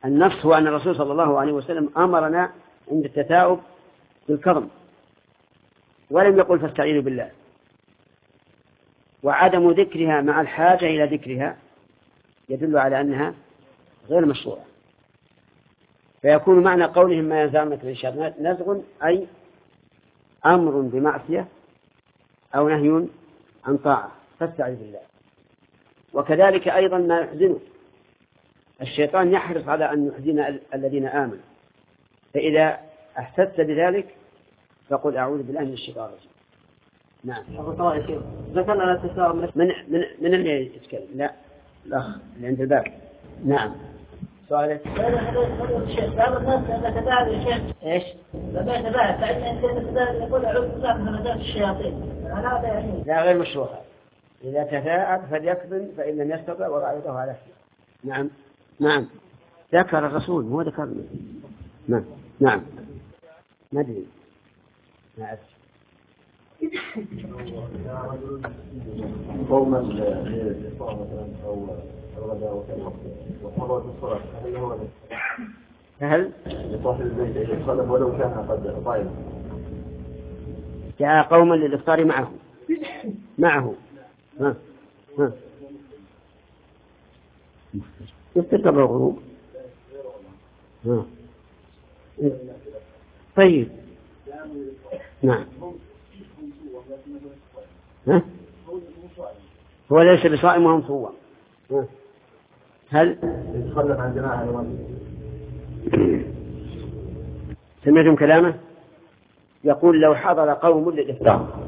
Speaker 2: النص هو أن الرسول صلى الله عليه وسلم أمرنا عند التثاؤب بالكظم، ولم يقل فاستعينوا بالله. وعدم ذكرها مع الحاجة إلى ذكرها يدل على أنها غير مشروعة، فيكون معنى قولهم ما ينزعمك الإنشاء نزغ أي أمر بمعصية أو نهي عن طاعة فاستعذ بالله. وكذلك أيضا ما يحزنه، الشيطان يحرص على أن يحزن الذين آمنوا، فإذا أحسست بذلك فقل أعوذ بالله من الشيطان الرجيم. نعم.
Speaker 6: ذكرنا التساؤل
Speaker 2: من من من اللي يتكلم؟ لا الأخ اللي عند الباب. نعم. سؤالك.
Speaker 8: بعض الناس لما تباعد الشيخ
Speaker 2: إيش؟
Speaker 8: لما يتباعد فإن أنت تباعد يقول أعوذ بالله من همزات الشياطين. هذا يعني
Speaker 2: لا غير مشروع. إذا تثاءب فليكذب فإن لم يستطع وضع يده على فيه. نعم نعم ذكر الرسول هو ذكر. نعم نعم ما أدري نعم.
Speaker 7: قوما للإفطار مثلا أو الغداء وحضرت الصلاة هل هو
Speaker 2: هل
Speaker 7: لصاحب البيت إذا يتصلب ولو كان قد ضائم؟
Speaker 2: جاء قوما للإفطار معه معه ها ها يفطر قبل الغروب. ها طيب نعم. ها؟ هو ليس بصائم وهم صوام. هل
Speaker 7: يتخلف عن جماعة الواجب؟
Speaker 2: سمعتم كلامه؟ يقول لو حضر قوم للإفطار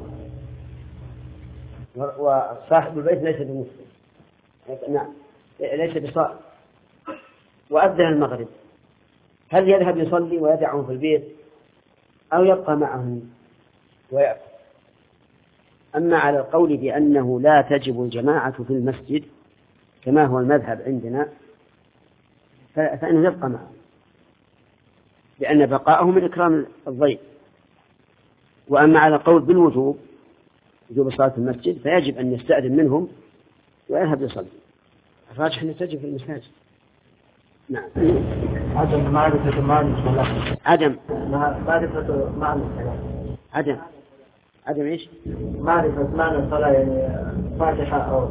Speaker 2: وصاحب البيت ليس بمسلم، نعم ليس بصائم، وأذن المغرب، هل يذهب يصلي ويدعهم في البيت أو يبقى معهم ويأكل؟ أما على القول بأنه لا تجب الجماعة في المسجد كما هو المذهب عندنا فإنه يبقى معهم، لأن بقاءه من إكرام الضيف. وأما على القول بالوجوب وجوب الصلاة في المسجد فيجب أن يستأذن منهم ويذهب يصلي. الراجح أن تجب في المساجد. نعم.
Speaker 6: عدم معرفة معنى الصلاة.
Speaker 2: عدم
Speaker 6: معرفة معنى الصلاة.
Speaker 2: عدم عدم إيش؟
Speaker 6: معرفة معنى الصلاة يعني فاتحة أو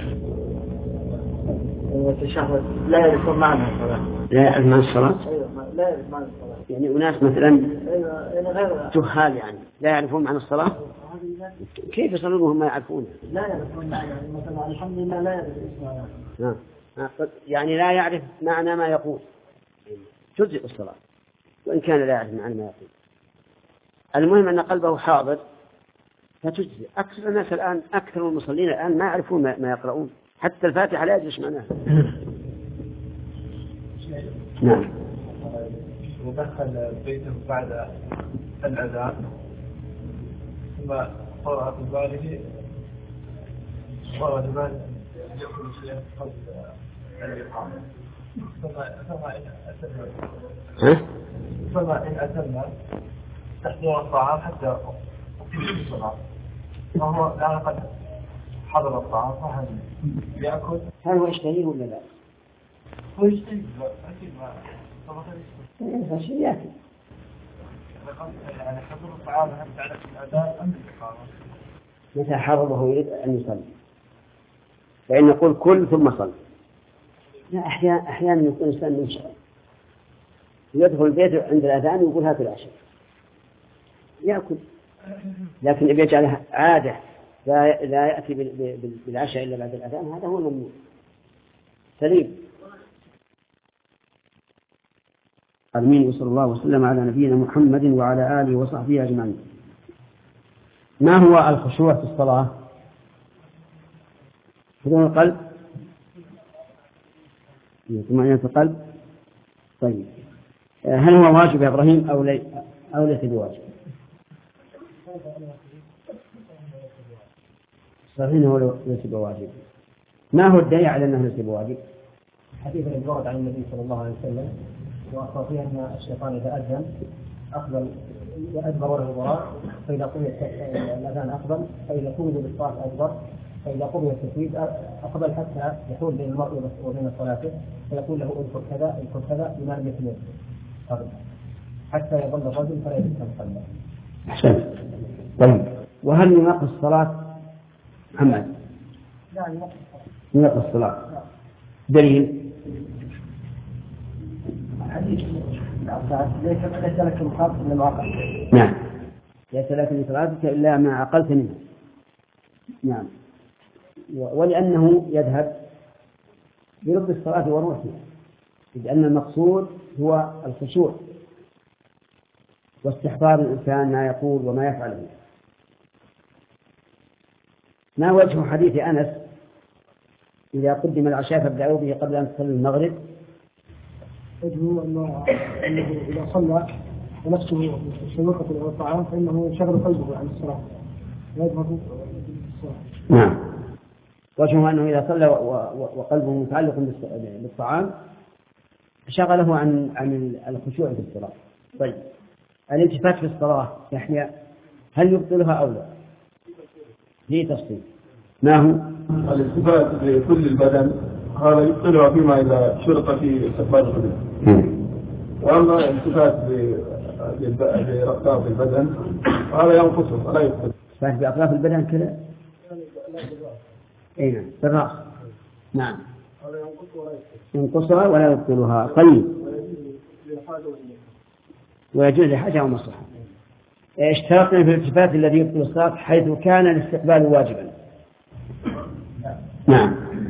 Speaker 6: التشهد لا يعرفون معنى الصلاة.
Speaker 2: لا يعرف معنى الصلاة؟
Speaker 6: أيوة لا يعرف معنى الصلاة.
Speaker 2: يعني أناس مثلا
Speaker 6: أيوة يعني غير
Speaker 2: جهال يعني لا يعرفون معنى الصلاة. كيف يصلون وهم ما يعرفون؟
Speaker 6: لا يعرفون معنى يعني مثلا الحمد لله لا يعرف اسمها.
Speaker 2: نعم. يعني لا يعرف معنى ما يقول تجزئ الصلاة وإن كان لا يعرف معنى ما يقول. المهم أن قلبه حاضر فتجزئ. أكثر الناس الآن أكثر المصلين الآن ما يعرفون ما يقرؤون، حتى الفاتحة لا يدري معناها. نعم.
Speaker 3: ودخل بيته بعد الأذان ثم طرأ في باله طرأ في باله يأكل شيئا قبل الإقامة فما إن أتمنا فما إن أتمنا تحضير الطعام حتى أقيم الصلاة فهو الآن قد حضر الطعام فهل يأكل؟
Speaker 2: هل هو يشتهيه ولا لا؟
Speaker 3: هو يشتهيه أكيد ما
Speaker 2: طبعا شيء يأكل.
Speaker 3: يعني حضور الطعام هل تعرف الأذان أم الإقامة؟
Speaker 2: متى حضره يريد أن يصلي فإن نقول كل ثم صل. لا أحيانا أحيانا يكون الإنسان منشغل يدخل البيت عند الأذان ويقول هات العشاء يأكل، لكن إذا يجعلها عادة لا لا يأتي بالعشاء إلا بعد الأذان هذا هو الممنوع. سليم. آمين. وصلى الله وسلم على نبينا محمد وعلى آله وصحبه أجمعين. ما هو الخشوع في الصلاة؟ حضور القلب، طمأنينة القلب. طيب هل هو واجب يا إبراهيم أو لي أو ليس بواجب؟ صحيح هو ليس بواجب. ما هو الدليل على أنه ليس بواجب؟
Speaker 6: حديث الورد عن النبي صلى الله عليه وسلم وأخبر فيه أن الشيطان إذا أذن أقبل وأدبر وله وراء، فإذا قضي الأذان أقبل، فإذا قضي بالصلاة أدبر، فإذا قضي التسويد أقبل حتى يحول بين المرء وبين صلاته فيقول له اذكر كذا اذكر كذا بما لم يتم قبل حتى يظل الرجل فلا يتم صلاة.
Speaker 2: أحسن. طيب وهل يناقض الصلاة محمد؟
Speaker 6: لا
Speaker 2: يناقض الصلاة. دليل؟
Speaker 6: حديث ليس ليس لك مخاطب إلا ما عقلت.
Speaker 2: نعم. ليس لك من صلاتك إلا ما عقلت منه. نعم. ولأنه يذهب برد الصلاة وروحها، لأن المقصود هو الخشوع واستحضار الإنسان ما يقول وما يفعله. ما وجه حديث أنس إذا قدم العشاء فابدأوا به قبل أن تصلي المغرب؟
Speaker 6: وجهه أنه إذا صلى ونفسه شوقة إلى الطعام فإنه يشغل قلبه عن الصلاة ويذهب الصلاة.
Speaker 2: نعم. وجهه أنه إذا صلى وقلبه متعلق بالطعام شغله عن عن الخشوع في الصلاة. طيب الالتفات في الصلاة يحيى هل يبطلها أو لا؟ ليه تفصيل؟ ما هو؟
Speaker 9: الالتفات بكل البدن هذا يبطلها فيما إذا شرط في استقبال القبلة. وأما الالتفات برأسات البدن هذا ينقصه ولا يبطل.
Speaker 2: الالتفات بأطراف البدن كذا؟ أي نعم بالرأس. نعم. ينقصها ولا يبطلها. طيب. ويجوز لحاجة ومصلحة. اشترطنا في الالتفات الذي يبطل الصلاة حيث كان الاستقبال واجبا. نعم.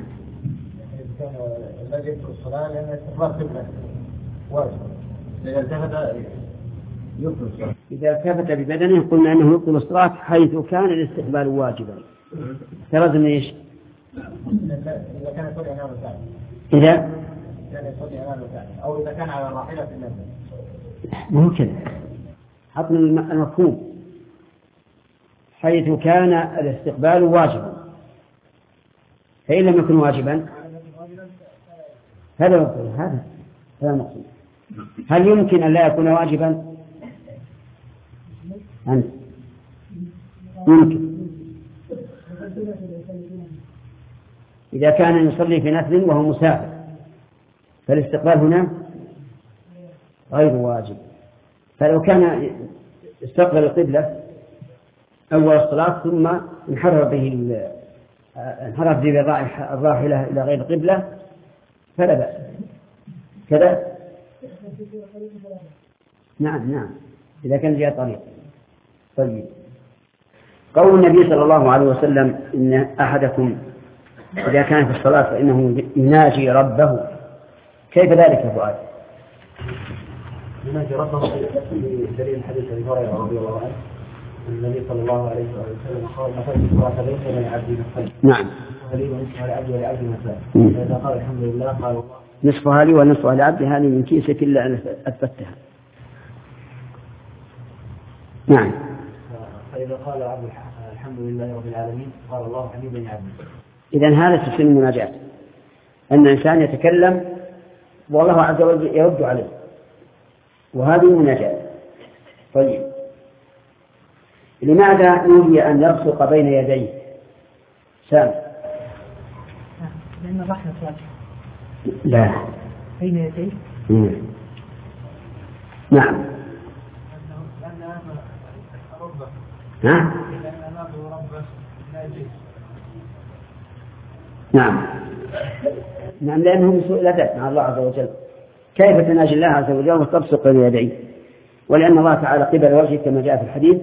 Speaker 6: الذي يبطل الصلاة لأن استقبال قبلة واجب. إذا التفت يبطل الصلاة.
Speaker 2: إذا التفت ببدنه قلنا أنه يبطل الصلاة حيث كان الاستقبال واجبا. تلازم ايش؟
Speaker 6: إذا كان يصلي أمام الكعبة.
Speaker 2: إذا
Speaker 6: كان يصلي أمام الكعبة أو إذا كان على الراحلة في المسجد.
Speaker 2: ممكن. حطنا المفهوم حيث كان الاستقبال واجبا، فإن لم يكن واجبا هذا مقصود. هذا هذا مقصود. هل يمكن أن لا يكون واجبا؟ أنت يمكن. إذا كان يصلي في نفل وهو مسافر فالاستقبال هنا غير واجب. فلو كان استقبل القبلة أول الصلاة ثم انحرف به انحرف به الراحلة إلى غير القبلة فلا بأس كذا. نعم نعم إذا كان جاء طريق. طيب قول النبي صلى الله عليه وسلم إن أحدكم إذا كان في الصلاة فإنه يناجي ربه، كيف ذلك يا فؤاد؟
Speaker 7: يناجي ربه في دليل حديث أبي هريرة رضي الله عنه النبي صلى الله عليه وسلم قال مثل الصلاة ليس بين عبد نصفين.
Speaker 2: نعم.
Speaker 7: لي ونصفها لعبدي ولعبدي مثلان. فإذا قال الحمد لله قال الله
Speaker 2: نصفها لي ونصفها لعبدي هذه من كيسك إلا أن أثبتها. نعم.
Speaker 7: فإذا قال عبد الحمد لله رب العالمين قال الله حميدني عبدي.
Speaker 2: إذن هذا تسمى المناجاة، أن الإنسان يتكلم والله عز وجل يرد عليه، وهذه المناجاة. طيب لماذا نودي أن يبصق بين يديه؟ سام.
Speaker 8: لأن الرحمة
Speaker 2: لا
Speaker 8: بين يديه.
Speaker 2: نعم. ها؟ نعم نعم لأنه من سوء الأدب مع الله عز وجل. كيف تناجي الله عز وجل وتبصق بين يديه؟ ولأن الله تعالى قبل وجهه كما جاء في الحديث.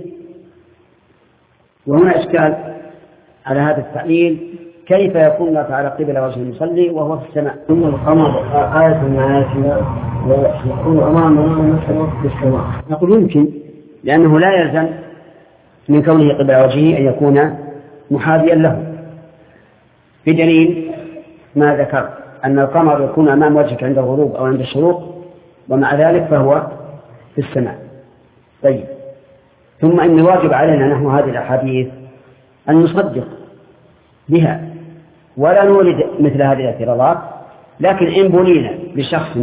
Speaker 2: وهنا إشكال على هذا التعليل، كيف يكون الله تعالى قبل وجه المصلي وهو في السماء؟
Speaker 6: ثم القمر آية من آياتنا ويكون أمامنا مثل في السماء.
Speaker 2: نقول يمكن، لأنه لا يلزم من كونه قبل وجهه أن يكون محاذيا له، بدليل ما ذكر أن القمر يكون أمام وجهك عند الغروب أو عند الشروق ومع ذلك فهو في السماء. طيب ثم إن الواجب علينا نحن هذه الأحاديث أن نصدق بها ولا نولد مثل هذه الاعتراضات، لكن إن بلينا بشخص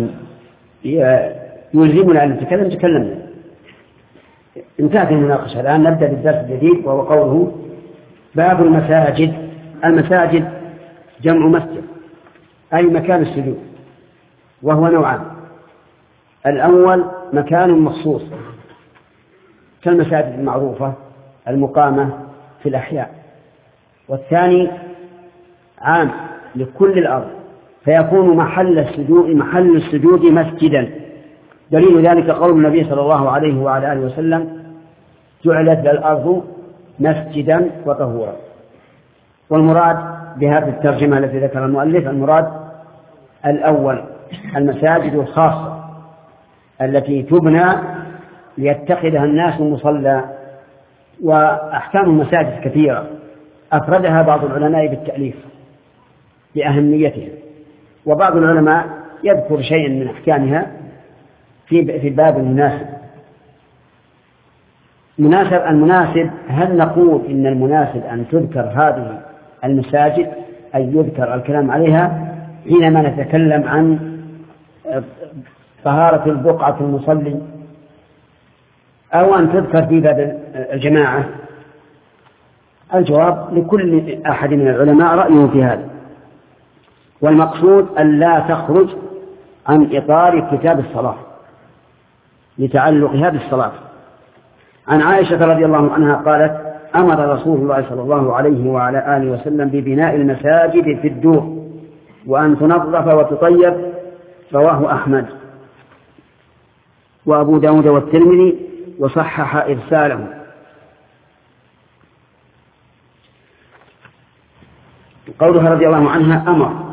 Speaker 2: يلزمنا أن نتكلم تكلمنا. انتهت المناقشة. الآن نبدأ بالدرس الجديد وهو قوله باب المساجد المساجد جمع مسجد أي مكان السجود، وهو نوعان: الأول مكان مخصوص كالمساجد المعروفة المقامة في الأحياء، والثاني عام لكل الأرض فيكون محل السجود محل السجود مسجدا. دليل ذلك قول النبي صلى الله عليه وعلى آله وسلم: جعلت الأرض مسجدا وطهورا. والمراد بهذه الترجمة التي ذكر المؤلف المراد الأول المساجد الخاصة التي تبنى ليتخذها الناس مصلى. وأحكام المساجد كثيرة أفردها بعض العلماء بالتأليف لأهميتها، وبعض العلماء يذكر شيئا من أحكامها في في باب المناسب. مناسب المناسب هل نقول إن المناسب أن تذكر هذه المساجد أي يذكر الكلام عليها حينما نتكلم عن طهارة البقعة المصلي، أو أن تذكر في باب الجماعة؟ الجواب لكل أحد من العلماء رأيه في هذا، والمقصود أن لا تخرج عن إطار كتاب الصلاة لتعلقها بالصلاة. عن عائشة رضي الله عنها قالت: أمر رسول الله صلى الله عليه وعلى آله وسلم ببناء المساجد في الدور وأن تنظف وتطيب. رواه أحمد وأبو داود والترمذي وصحح إرساله. قولها رضي الله عنها أمر،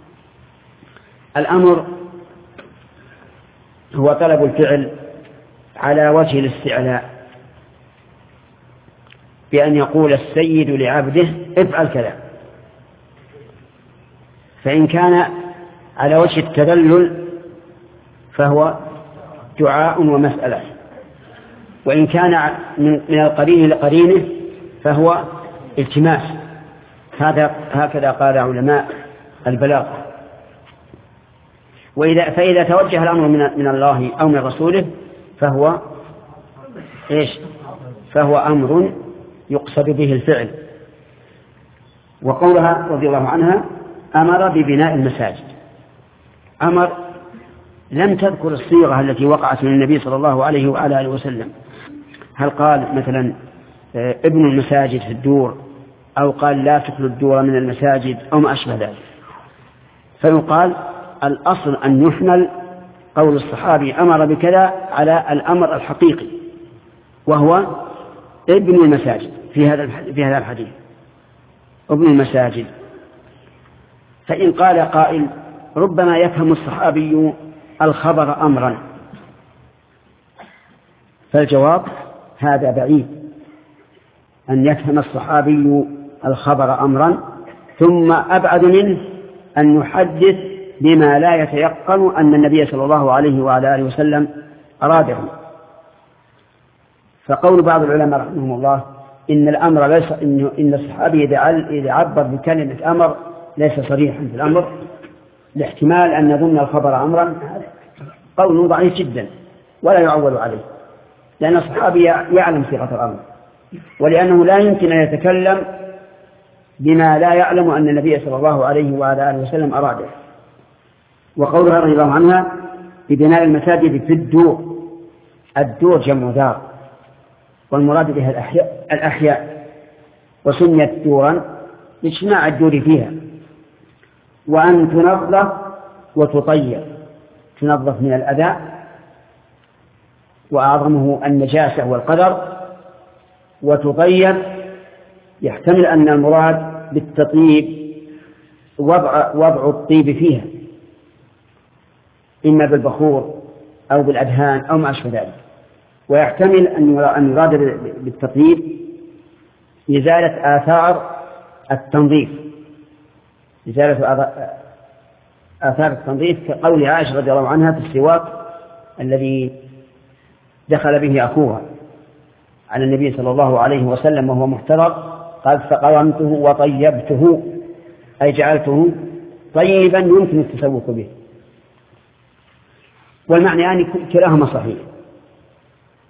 Speaker 2: الأمر هو طلب الفعل على وجه الاستعلاء، بأن يقول السيد لعبده افعل كذا. فإن كان على وجه التذلل فهو دعاء ومسألة، وإن كان من القرين لقرينه فهو التماس. هذا هكذا قال علماء البلاغة. وإذا فإذا توجه الأمر من من الله أو من رسوله فهو إيش؟ فهو أمر يقصد به الفعل. وقولها رضي الله عنها أمر ببناء المساجد، أمر لم تذكر الصيغة التي وقعت من النبي صلى الله عليه وعلى آله وسلم. هل قال مثلا ابن المساجد في الدور، أو قال لا تخلوا الدور من المساجد، أو ما أشبه ذلك؟ فيقال الأصل أن يحمل قول الصحابي أمر بكذا على الأمر الحقيقي، وهو ابن المساجد في هذا في هذا الحديث، ابن المساجد. فإن قال قائل ربما يفهم الصحابي الخبر أمرا، فالجواب هذا بعيد، أن يفهم الصحابي الخبر أمرا، ثم أبعد منه أن يحدث بما لا يتيقن أن النبي صلى الله عليه وعلى آله وسلم أراده. فقول بعض العلماء رحمهم الله إن الأمر ليس إن, إن الصحابي إذا عبر بكلمة أمر ليس صريحا في الأمر، لاحتمال أن نظن الخبر أمرا، قول ضعيف جدا ولا يعول عليه، لأن الصحابي يعلم صيغة الأمر، ولأنه لا يمكن أن يتكلم بما لا يعلم أن النبي صلى الله عليه وعلى آله وسلم أراده. وقولها رضي الله عنها ببناء المساجد في الدور، الدور جمع دار، والمراد بها الأحياء, الأحياء وسميت دورا لاجتماع الدور فيها. وأن تنظف وتطير، تنظف من الأذى وأعظمه النجاسة والقدر، وتطير يحتمل أن المراد بالتطيب وضع, وضع الطيب فيها، إما بالبخور أو بالأدهان أو ما أشبه ذلك. ويحتمل أن يراد بالتطيب إزالة آثار التنظيف، إزالة آثار التنظيف، كقول عائشة رضي الله عنها في السواك الذي دخل به أخوها على النبي صلى الله عليه وسلم وهو محترق، قال فقومته وطيبته، أي جعلته طيبا يمكن التسوق به. والمعنى أن كلاهما صحيح،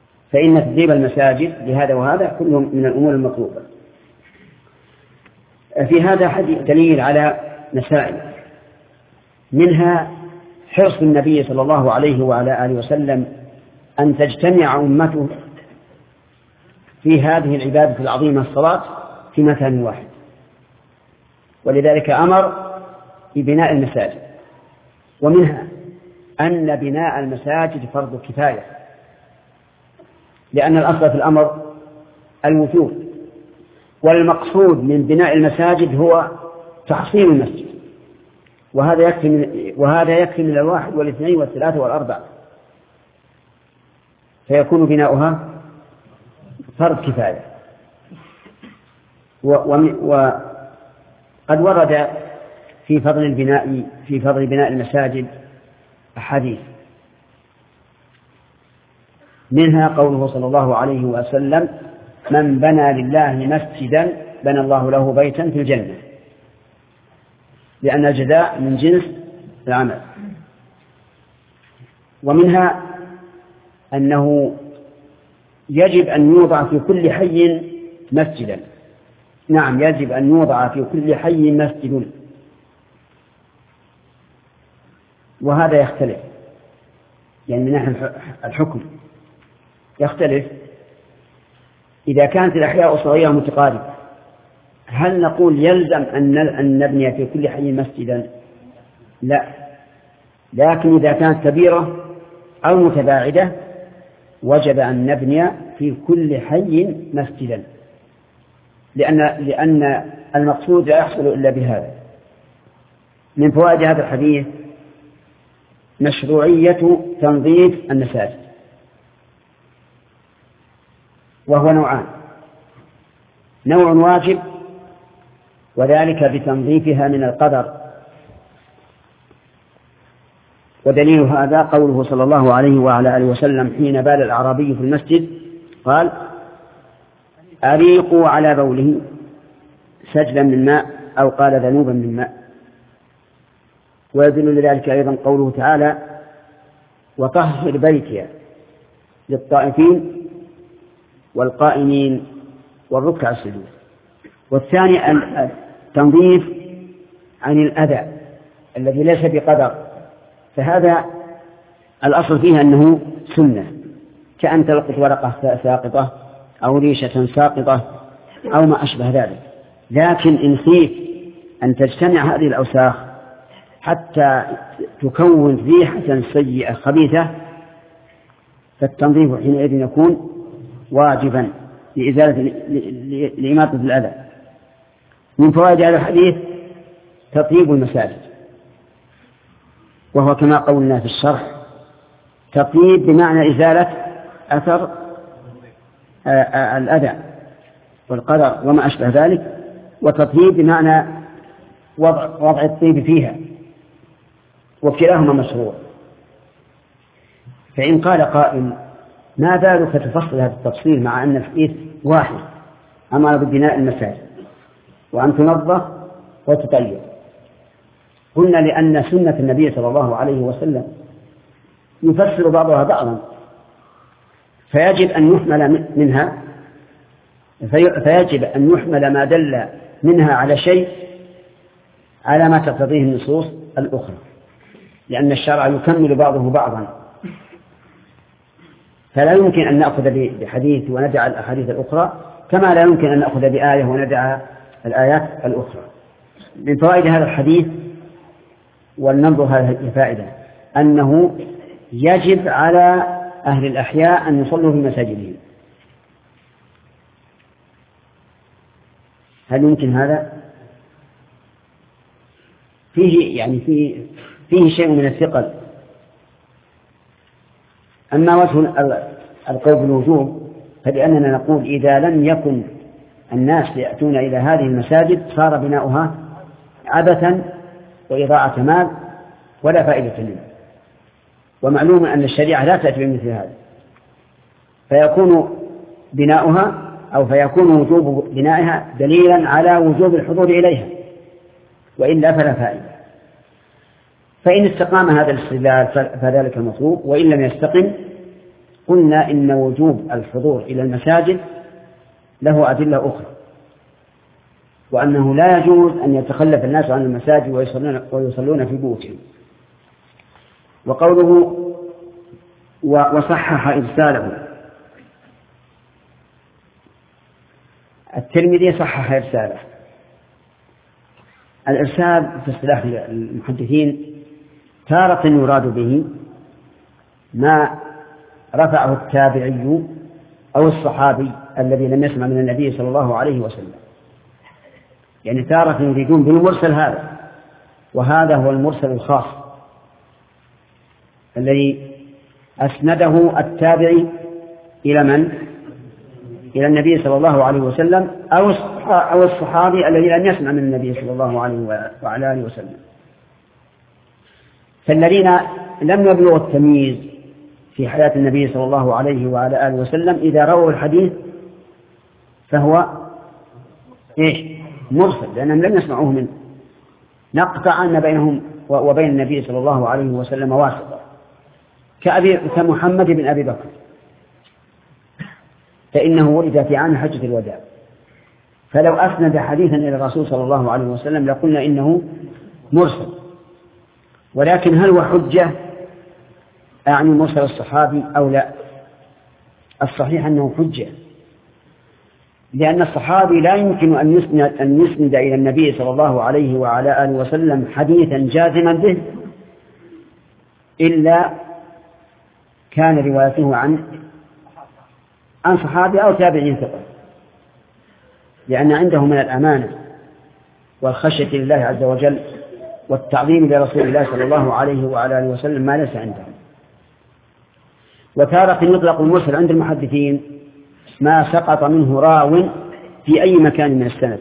Speaker 2: فإن تطيب المساجد لهذا وهذا كلهم من الأمور المطلوبة. في هذا حديث دليل على مسائل، منها حرص النبي صلى الله عليه وعلى آله وسلم أن تجتمع أمته في هذه العبادة العظيمة الصلاة في مكان واحد، ولذلك أمر ببناء المساجد. ومنها أن بناء المساجد فرض كفاية، لأن الأصل في الأمر الوجوب، والمقصود من بناء المساجد هو تحصيل المسجد، وهذا يكفي من وهذا يكفي من الواحد والاثنين والثلاثة والأربعة، فيكون بناؤها فرض كفاية. وقد ورد في فضل البناء في فضل بناء المساجد أحاديث، منها قوله صلى الله عليه وسلم: من بنى لله مسجدا بنى الله له بيتا في الجنة، لأن الجزاء من جنس العمل. ومنها أنه يجب أن يوضع في كل حي مسجدا، نعم يجب أن يوضع في كل حي مسجد، وهذا يختلف، يعني من ناحية الحكم يختلف. إذا كانت الأحياء صغيرة متقاربة هل نقول يلزم أن نبني في كل حي مسجدا؟ لا، لكن إذا كانت كبيرة أو متباعدة وجب أن نبني في كل حي مسجدا، لأن لأن المقصود لا يحصل إلا بهذا. من فوائد هذا الحديث مشروعية تنظيف المساجد، وهو نوعان: نوع واجب وذلك بتنظيفها من القدر، ودليل هذا قوله صلى الله عليه وعلى آله وسلم حين بال الأعرابي في المسجد قال: أريقوا على بوله سجلا من ماء، أو قال ذنوبا من ماء. ويدل لذلك أيضا قوله تعالى: وطهر بيتي للطائفين والقائمين والركع السجود. والثاني التنظيف عن الأذى الذي ليس بقدر، فهذا الأصل فيها أنه سنة، كأن تلقط ورقة ساقطة أو ريشة ساقطة أو ما أشبه ذلك. لكن إن خيف أن تجتمع هذه الأوساخ حتى تكون ريحة سيئة خبيثة فالتنظيف حينئذ يكون واجبا لإزالة لإماطة الأذى. من فوائد هذا الحديث تطيب المساجد، وهو كما قولنا في الشرح تطيب بمعنى إزالة أثر الأذى والقدر وما أشبه ذلك، وتطيب بمعنى وضع, وضع الطيب فيها، وكلاهما مشروع. فإن قال قائل: ما بالك تفصل هذا التفصيل مع أن الحديث واحد أمر ببناء المساجد وأن تنظف وتطيب؟ قلنا: لأن سنة النبي صلى الله عليه وسلم يفسر بعضها بعضا، فيجب أن يحمل منها فيجب أن يحمل ما دل منها على شيء على ما تقتضيه النصوص الأخرى، لأن الشرع يكمل بعضه بعضا، فلا يمكن أن نأخذ بحديث وندع الأحاديث الأخرى، كما لا يمكن أن نأخذ بآية وندع الآيات الأخرى. من فوائد هذا الحديث ولننظر هذه الفائدة أنه يجب على أهل الأحياء أن يصلوا في مساجدهم. هل يمكن هذا؟ فيه يعني فيه, فيه شيء من الثقل. أما وجه القول بالوجوب فلأننا نقول: إذا لم يكن الناس يأتون إلى هذه المساجد صار بناؤها عبثا وإضاعة مال ولا فائدة منه. ومعلوم أن الشريعة لا تأتي بمثل هذا، فيكون بناؤها أو فيكون وجوب بنائها دليلا على وجوب الحضور إليها، وإلا فلا فائدة. فإن استقام هذا الاستدلال فذلك المطلوب، وإن لم يستقم قلنا إن وجوب الحضور إلى المساجد له أدلة أخرى، وأنه لا يجوز أن يتخلف الناس عن المساجد ويصلون, ويصلون في بيوتهم. وقوله وصحح إرساله، الترمذي صحح إرساله. الإرسال في اصطلاح المحدثين تارة يراد به ما رفعه التابعي أو الصحابي الذي لم يسمع من النبي صلى الله عليه وسلم، يعني تارة يريدون بالمرسل هذا، وهذا هو المرسل الخاص الذي أسنده التابعي إلى من؟ إلى النبي صلى الله عليه وسلم أو الصحابي الذي لم يسمع من النبي صلى الله عليه وعلى آله وسلم. فالذين لم يبلغوا التمييز في حياة النبي صلى الله عليه وعلى آله وسلم إذا رووا الحديث فهو إيش؟ مرسل، لأنهم لم يسمعوه منه. نقطع أن بينهم وبين النبي صلى الله عليه وسلم واسطة، كأبي كمحمد بن أبي بكر، فإنه ولد في عام حجة الوداع، فلو أسند حديثا إلى الرسول صلى الله عليه وسلم لقلنا إنه مرسل. ولكن هل هو حجة أعني مرسل الصحابي أو لا؟ الصحيح أنه حجة، لأن الصحابي لا يمكن أن يسند, أن يسند إلى النبي صلى الله عليه وعلى آله وسلم حديثا جازما به إلا كان روايته عن عن صحابي أو تابعين ثقة، لأن عنده من الأمانة والخشية لله عز وجل والتعظيم لرسول الله صلى الله عليه وعلى آله وسلم ما ليس عنده. وتارة يطلق المرسل عند المحدثين ما سقط منه راو في أي مكان من السند،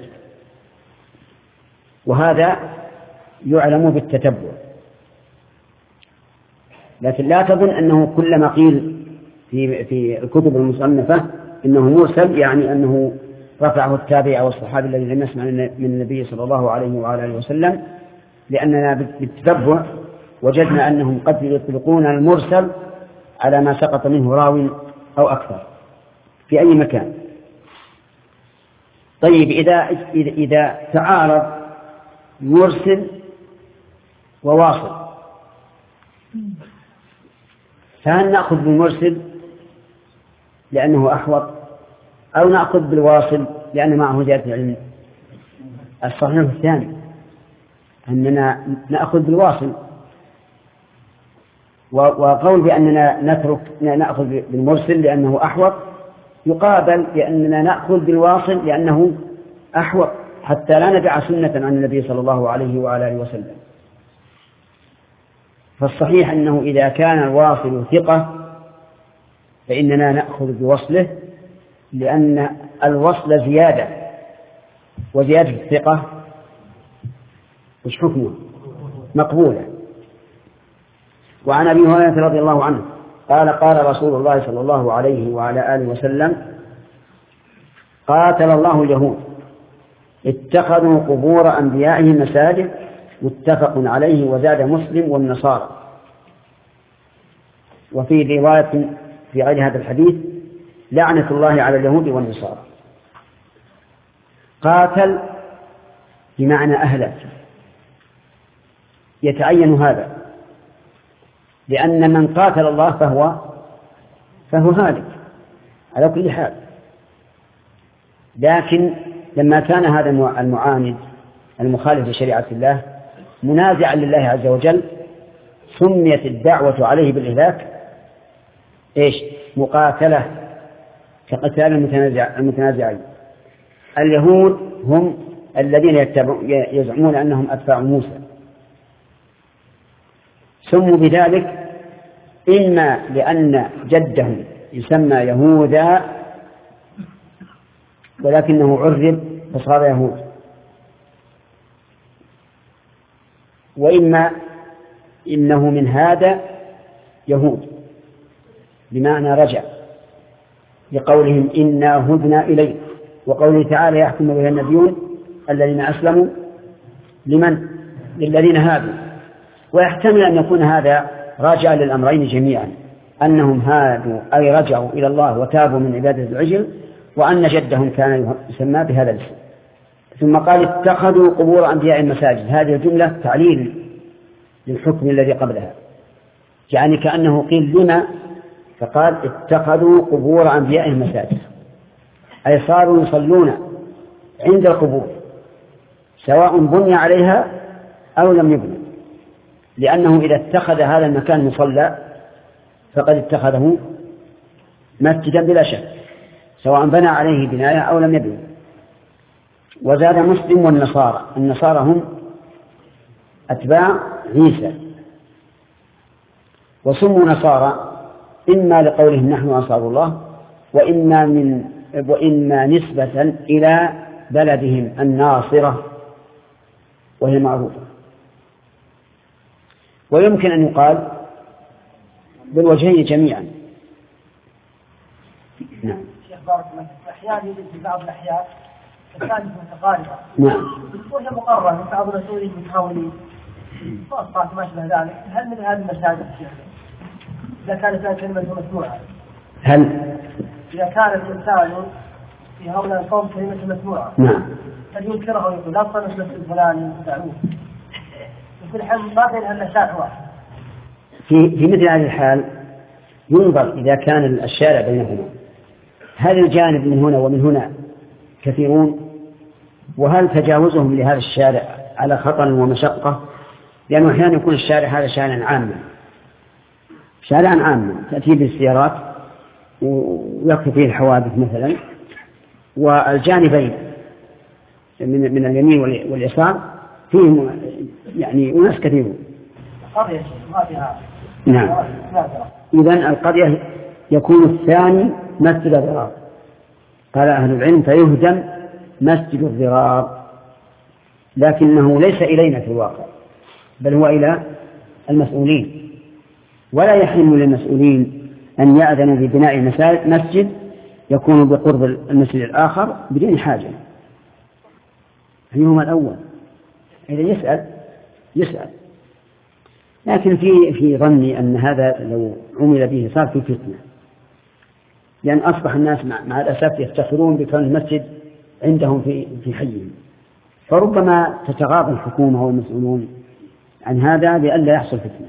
Speaker 2: وهذا يعلم بالتتبع. لكن لا تظن أنه كلما قيل في في الكتب المصنفة إنه مرسل يعني أنه رفعه التابع أو الصحابي الذي لم يسمع من النبي صلى الله عليه وعلى آله وسلم، لأننا بالتتبع وجدنا أنهم قد يطلقون المرسل على ما سقط منه راو أو أكثر في أي مكان. طيب إذا إذا تعارض مرسل وواصل، فهل نأخذ بالمرسل لأنه أحوط أو نأخذ بالواصل لأن معه زيادة العلم؟ الصحيح الثاني، أننا نأخذ بالواصل. وقول بأننا نترك نأخذ بالمرسل لأنه أحوط يقابل بأننا نأخذ بالواصل لأنه أحوط، حتى لا ندع سنة عن النبي صلى الله عليه وعلى آله وسلم. فالصحيح أنه إذا كان الواصل ثقة فإننا نأخذ بوصله، لأن الوصل زيادة، وزيادة الثقة وش حكمه؟ مقبولة. وعن أبي هريرة رضي الله عنه قال قال رسول الله صلى الله عليه وعلى آله وسلم قاتل الله اليهود اتخذوا قبور أنبيائهم مساجد، متفق عليه. وزاد مسلم والنصارى. وفي رواية في غير هذا الحديث لعنة الله على اليهود والنصارى. قاتل بمعنى أهلك، يتعين هذا، لأن من قاتل الله فهو فهو هالك على كل حال. لكن لما كان هذا المعاند المخالف لشريعة الله منازعا لله عز وجل سميت الدعوة عليه بالإهلاك إيش؟ مقاتلة، كقتال المتنازع المتنازعين. اليهود هم الذين يزعمون أنهم أتباع موسى، سموا بذلك إما لأن جدهم يسمى يهوذا ولكنه عرب فصار يهود، وإما إنه من هذا يهود بمعنى رجع، لقولهم إنا هدنا إليه، وقوله تعالى يحكم بها النبيون الذين أسلموا لمن؟ للذين هادوا. ويحتمل أن يكون هذا راجعا للأمرين جميعا، أنهم هادوا أي رجعوا إلى الله وتابوا من عبادة العجل، وأن جدهم كان يسمى بهذا الاسم. ثم قال اتخذوا قبور أنبياء المساجد. هذه الجملة تعليل للحكم الذي قبلها، يعني كأنه قيل لما، فقال اتخذوا قبور أنبياء المساجد، أي صاروا يصلون عند القبور سواء بني عليها أو لم يبنى، لأنه إذا اتخذ هذا المكان مصلى فقد اتخذه مسجدا بلا شك، سواء بنى عليه بناية أو لم يبني. وزاد مسلم والنصارى. النصارى هم أتباع عيسى، وسموا نصارى إما لقولهم نحن أنصار الله، وإما, من وإما نسبة إلى بلدهم الناصرة وهي معروفة. ويمكن أن يقال بالوجهين جميعا. نعم.
Speaker 8: شيخ بارك الله فيك، أحيانا يوجد في بعض الأحياء مساجد متقاربة.
Speaker 2: نعم.
Speaker 8: وهي مقررة من بعض المسؤولين المحاولين فأصبحت ما شبه ذلك. هل من هذه المساجد إذا كانت فيها كلمة مسموعة؟
Speaker 2: هل
Speaker 8: إذا كان الإنسان في هؤلاء القوم كلمة مسموعة؟
Speaker 2: نعم.
Speaker 8: هل ينكره ويقول لا تصنع مثل الفلاني معروف؟ وفي الحال ما بينها إلا شارع واحد.
Speaker 2: في في مثل هذه الحال ينظر إذا كان الشارع بينهما هل الجانب من هنا ومن هنا كثيرون، وهل تجاوزهم لهذا الشارع على خطر ومشقة، لأنه أحيانا يكون الشارع هذا شارعا عاما شارعا عاما تأتي بالسيارات ويقف فيه الحوادث مثلا، والجانبين من من اليمين واليسار فيهم يعني أناس كثيرون. نعم. إذن القرية يكون الثاني مسجد الضرار. قال أهل العلم فيهدم مسجد الضرار، لكنه ليس إلينا في الواقع بل هو إلى المسؤولين، ولا يحل للمسؤولين أن يأذنوا ببناء مسجد يكون بقرب المسجد الآخر بدون حاجة. أيهما الأول؟ إذا يسأل يسأل لكن في في ظني أن هذا لو عمل به صار في فتنة، لأن أصبح الناس مع, مع الأسف يفتخرون بكون المسجد عندهم في في حيهم، فربما تتغاضى الحكومة والمسؤولون عن هذا لئلا يحصل فتنة.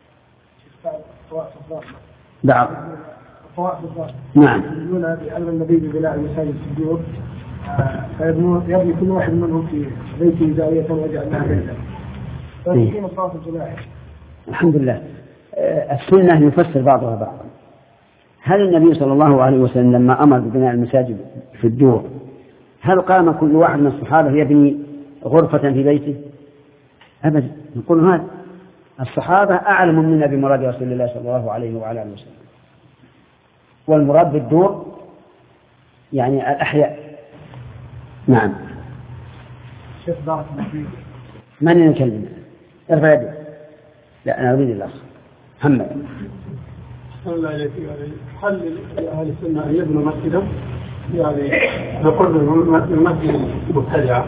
Speaker 2: بعض نعم
Speaker 3: يقولون بأن النبي ببناء المساجد في الديور فيبني كل واحد منهم في بيته زاوية وجعلناها بيتا فيكون الصلاة الجماعي.
Speaker 2: الحمد لله. السنة يفسر بعضها بعضا. هل النبي صلى الله عليه وسلم لما أمر ببناء المساجد في الدور هل قام كل واحد من الصحابة يبني غرفة في بيته؟ أبدا. نقول هذا الصحابة أعلم منا بمراد رسول الله صلى الله عليه وعلى آله وسلم، والمراد بالدور يعني الأحياء. نعم.
Speaker 3: شيخ بارك الله فيك.
Speaker 2: من يكلم؟ ارفع يدك. لا أنا أريد الأخ محمد.
Speaker 9: الله إليك. يعني هل لأهل السنة أن يبنوا مسجدا يعني بقرب المسجد المبتدعة؟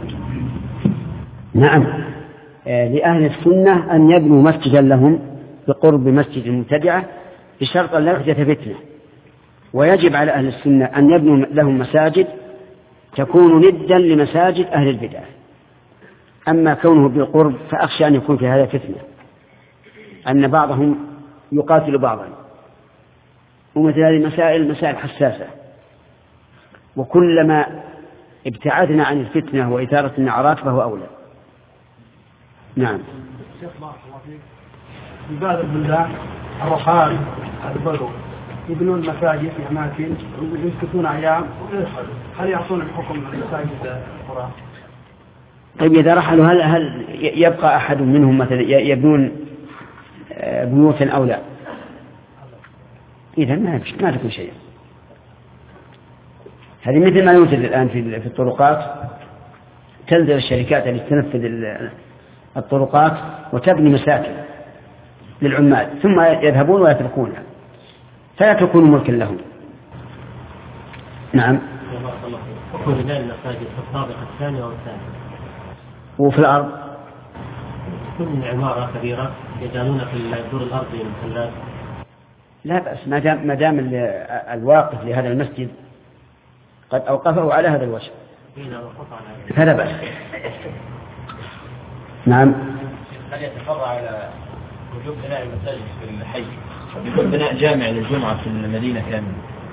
Speaker 2: نعم. لأهل السنة أن يبنوا مسجدا لهم بقرب مسجد المبتدعة بشرط أن لا يحدث فتنة، ويجب على أهل السنة أن يبنوا لهم مساجد تكون ندا لمساجد أهل البدع. أما كونه بالقرب فأخشى أن يكون في هذا فتنة، أن بعضهم يقاتل بعضا، ومثل هذه المسائل مسائل حساسة، وكلما ابتعدنا عن الفتنة وإثارة النعرات فهو أولى. نعم.
Speaker 3: شيخ بارك الله فيك. في بعض البلدان الرخام البدو يبنون مساجد في أماكن ويسكتون أيام ويدخلوا، هل يعطون الحكم للمساجد القرى؟
Speaker 2: طيب إذا رحلوا هل هل يبقى أحد منهم مثلا يبنون بيوتا أو لا؟ إذا ما ما تكون شيء. هذه مثل ما يوجد الآن في في الطرقات، تنزل الشركات التي تنفذ الطرقات وتبني مساكن للعمال ثم يذهبون ويتركونها فلا تكون ملكا لهم. نعم.
Speaker 5: حكم بناء المساجد في الطابق الثاني أو الثالث
Speaker 2: وفي الأرض
Speaker 5: كل عمارة كبيرة يجعلون في الدور الأرضي محلات
Speaker 2: لا بأس ما دام ما دام الواقف لهذا المسجد قد أوقفه على هذا الوجه فلا بأس. نعم.
Speaker 5: هل يتفرع على وجوب بناء المساجد في الحي ويكون بناء جامع للجمعة في المدينة كاملة؟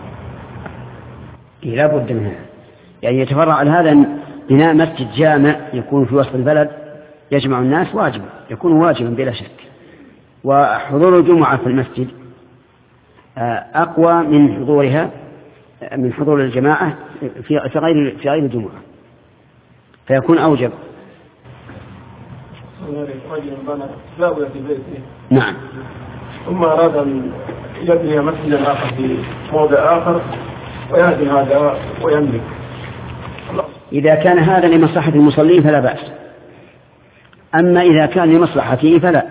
Speaker 2: لا بد منها، يعني يتفرع على هذا بناء مسجد جامع يكون في وسط البلد يجمع الناس واجب، يكون واجبا بلا شك. وحضور الجمعة في المسجد أقوى من حضورها من حضور الجماعة في غير في غير الجمعة، فيكون أوجب.
Speaker 9: رجل بنى زاوية في بيته
Speaker 2: نعم،
Speaker 9: ثم أراد أن يبني مسجدا آخر في موضع آخر ويأتي هذا ويملك.
Speaker 2: إذا كان هذا لمصلحة المصلين فلا بأس، أما إذا كان لمصلحته فلا.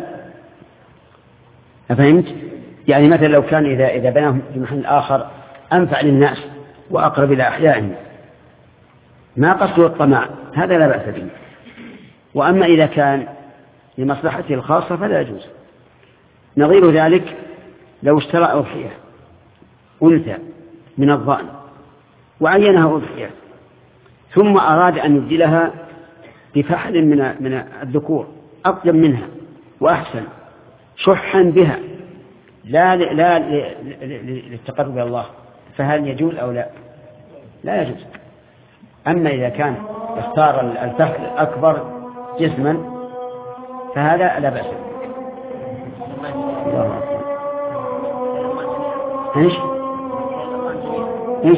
Speaker 2: أفهمت؟ يعني مثلا لو كان إذا إذا بناه في محل آخر أنفع للناس وأقرب إلى أحيائهم ما قصده الطمع، هذا لا بأس به. وأما إذا كان لمصلحته الخاصة فلا يجوز. نظير ذلك لو اشترى أضحية أنثى من الضأن وعينها أضحية ثم أراد أن يبدلها بفحل من من الذكور أطيب منها وأحسن شحا بها لا لا للتقرب إلى الله، فهل يجوز أو لا؟ لا يجوز. أما إذا كان اختار الفحل الأكبر جسما فهذا لا بأس. ايش ايش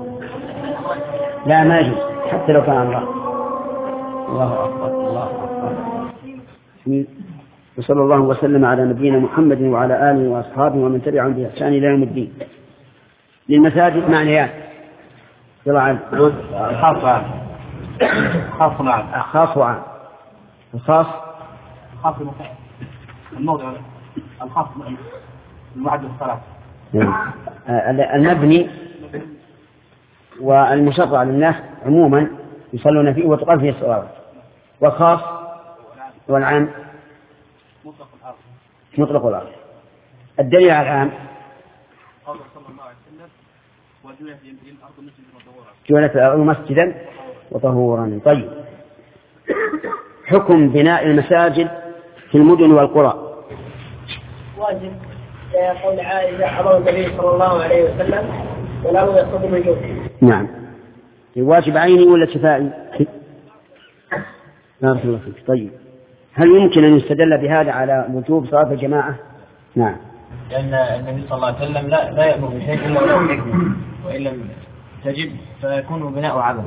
Speaker 2: لا ما يجوز حتى لو كان الله. الله أكبر الله أكبر. وصلى الله وسلم على نبينا محمد وعلى آله وأصحابه ومن تبعهم بإحسان إلى يوم الدين. للمساجد معنيان طبعا
Speaker 3: خاص وعام. خاص وعام.
Speaker 2: خاص وعام. الخاص
Speaker 3: خاص الموضع الخاص المعد الصلاة.
Speaker 2: المبني والمشرع للناس عموما يصلون فيه وتقام فيه الصلوات. والخاص والعام مطلق الأرض. الدليل على العام
Speaker 3: قوله صلى الله عليه وسلم وجعلت الأرض مسجدا وطهورا.
Speaker 2: جعلت الأرض مسجدا وطهورا. طيب، حكم بناء المساجد في المدن والقرى.
Speaker 8: واجب قول عائشة أمر النبي صلى الله عليه وسلم ولا يقصد من جوده.
Speaker 2: نعم، واجب عيني ولا كفائي؟ بارك الله فيك. طيب، هل يمكن أن يستدل بهذا على وجوب صلاة الجماعة؟ نعم،
Speaker 5: لأن النبي صلى الله عليه وسلم لا لا يأمر بشيء إلا ولو يجب، وإن لم تجب فيكون بناء عبث.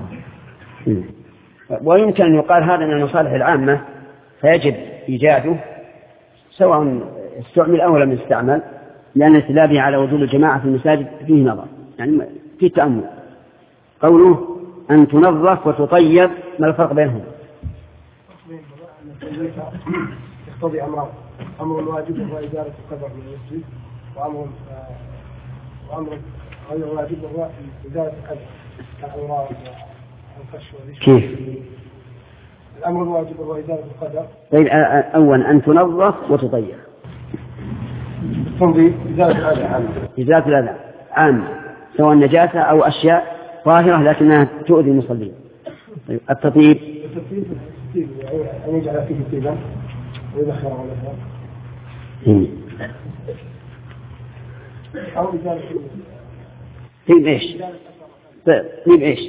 Speaker 2: ويمكن أن يقال هذا من المصالح العامة فيجب إيجاده سواء استعمل أو لم يستعمل، لأن استدلاله على وجوب الجماعة في المساجد فيه نظر، يعني في تأمل. قوله أن تنظف وتطيب، ما الفرق بينهم؟
Speaker 3: يقتضي أمران: أمر واجب وهو إزالة القدر من المسجد، وأمر وأمر غير واجب وهو إزالة القدر كالأوراق والفش والريش.
Speaker 2: كيف؟
Speaker 3: الأمر الواجب وهو إزالة القدر.
Speaker 2: طيب، أولا أن تنظف وتطيب.
Speaker 3: تنظيف إزالة الأذى عامة.
Speaker 2: إزالة الأذى عامة، سواء نجاسة أو أشياء طاهرة لكنها تؤذي المصلين. طيب، التطيب
Speaker 3: التطيب أن يجعل فيه طيبا ويدخره على الأذى أو إزالة
Speaker 2: طيب إيش؟ طيب إيش؟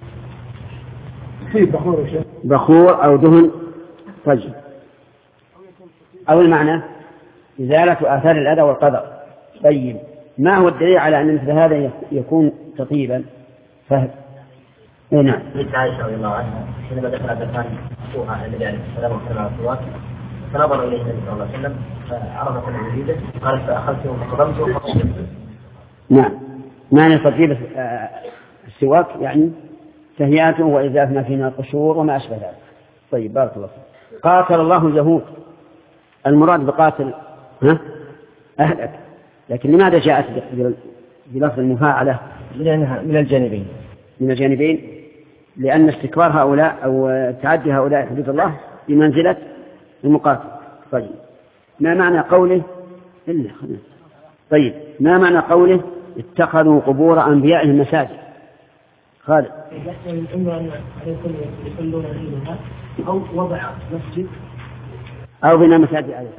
Speaker 3: طيب بخور وشيء.
Speaker 2: بخور أو دهن. طيب، أو المعنى إزالة آثار الأذى والقدر. طيب، ما هو الدليل على أن مثل هذا يكون تطيبا؟ فهم. إيه نعم.
Speaker 7: مثل عائشة رضي الله عنها حينما دخل عبد الرحمن أخوها النبي عليه السلام وسلم على الصلاة فنظر إليه النبي صلى الله عليه وسلم فعرفت أن يريده قالت فأخذته فقضمته فقضمته.
Speaker 2: نعم، معنى تطيب السواك يعني تهيئته وإزالة ما فيه من القشور وما أشبه ذلك. طيب، بارك الله فيك. قاتل الله اليهود، المراد بقاتل ها أهلك، لكن لماذا جاءت بلفظ المفاعلة
Speaker 5: من الجانبين؟
Speaker 2: من الجانبين لأن استكبار هؤلاء أو تعدي هؤلاء حدود الله بمنزلة المقاتل. طيب، ما معنى قوله إلا خلنا. طيب، ما معنى قوله اتخذوا قبور أنبيائهم مساجد؟ خالد
Speaker 8: يحتمل إما أن يصلون فيها أو وضع مسجد
Speaker 2: أو بناء مساجد عليها.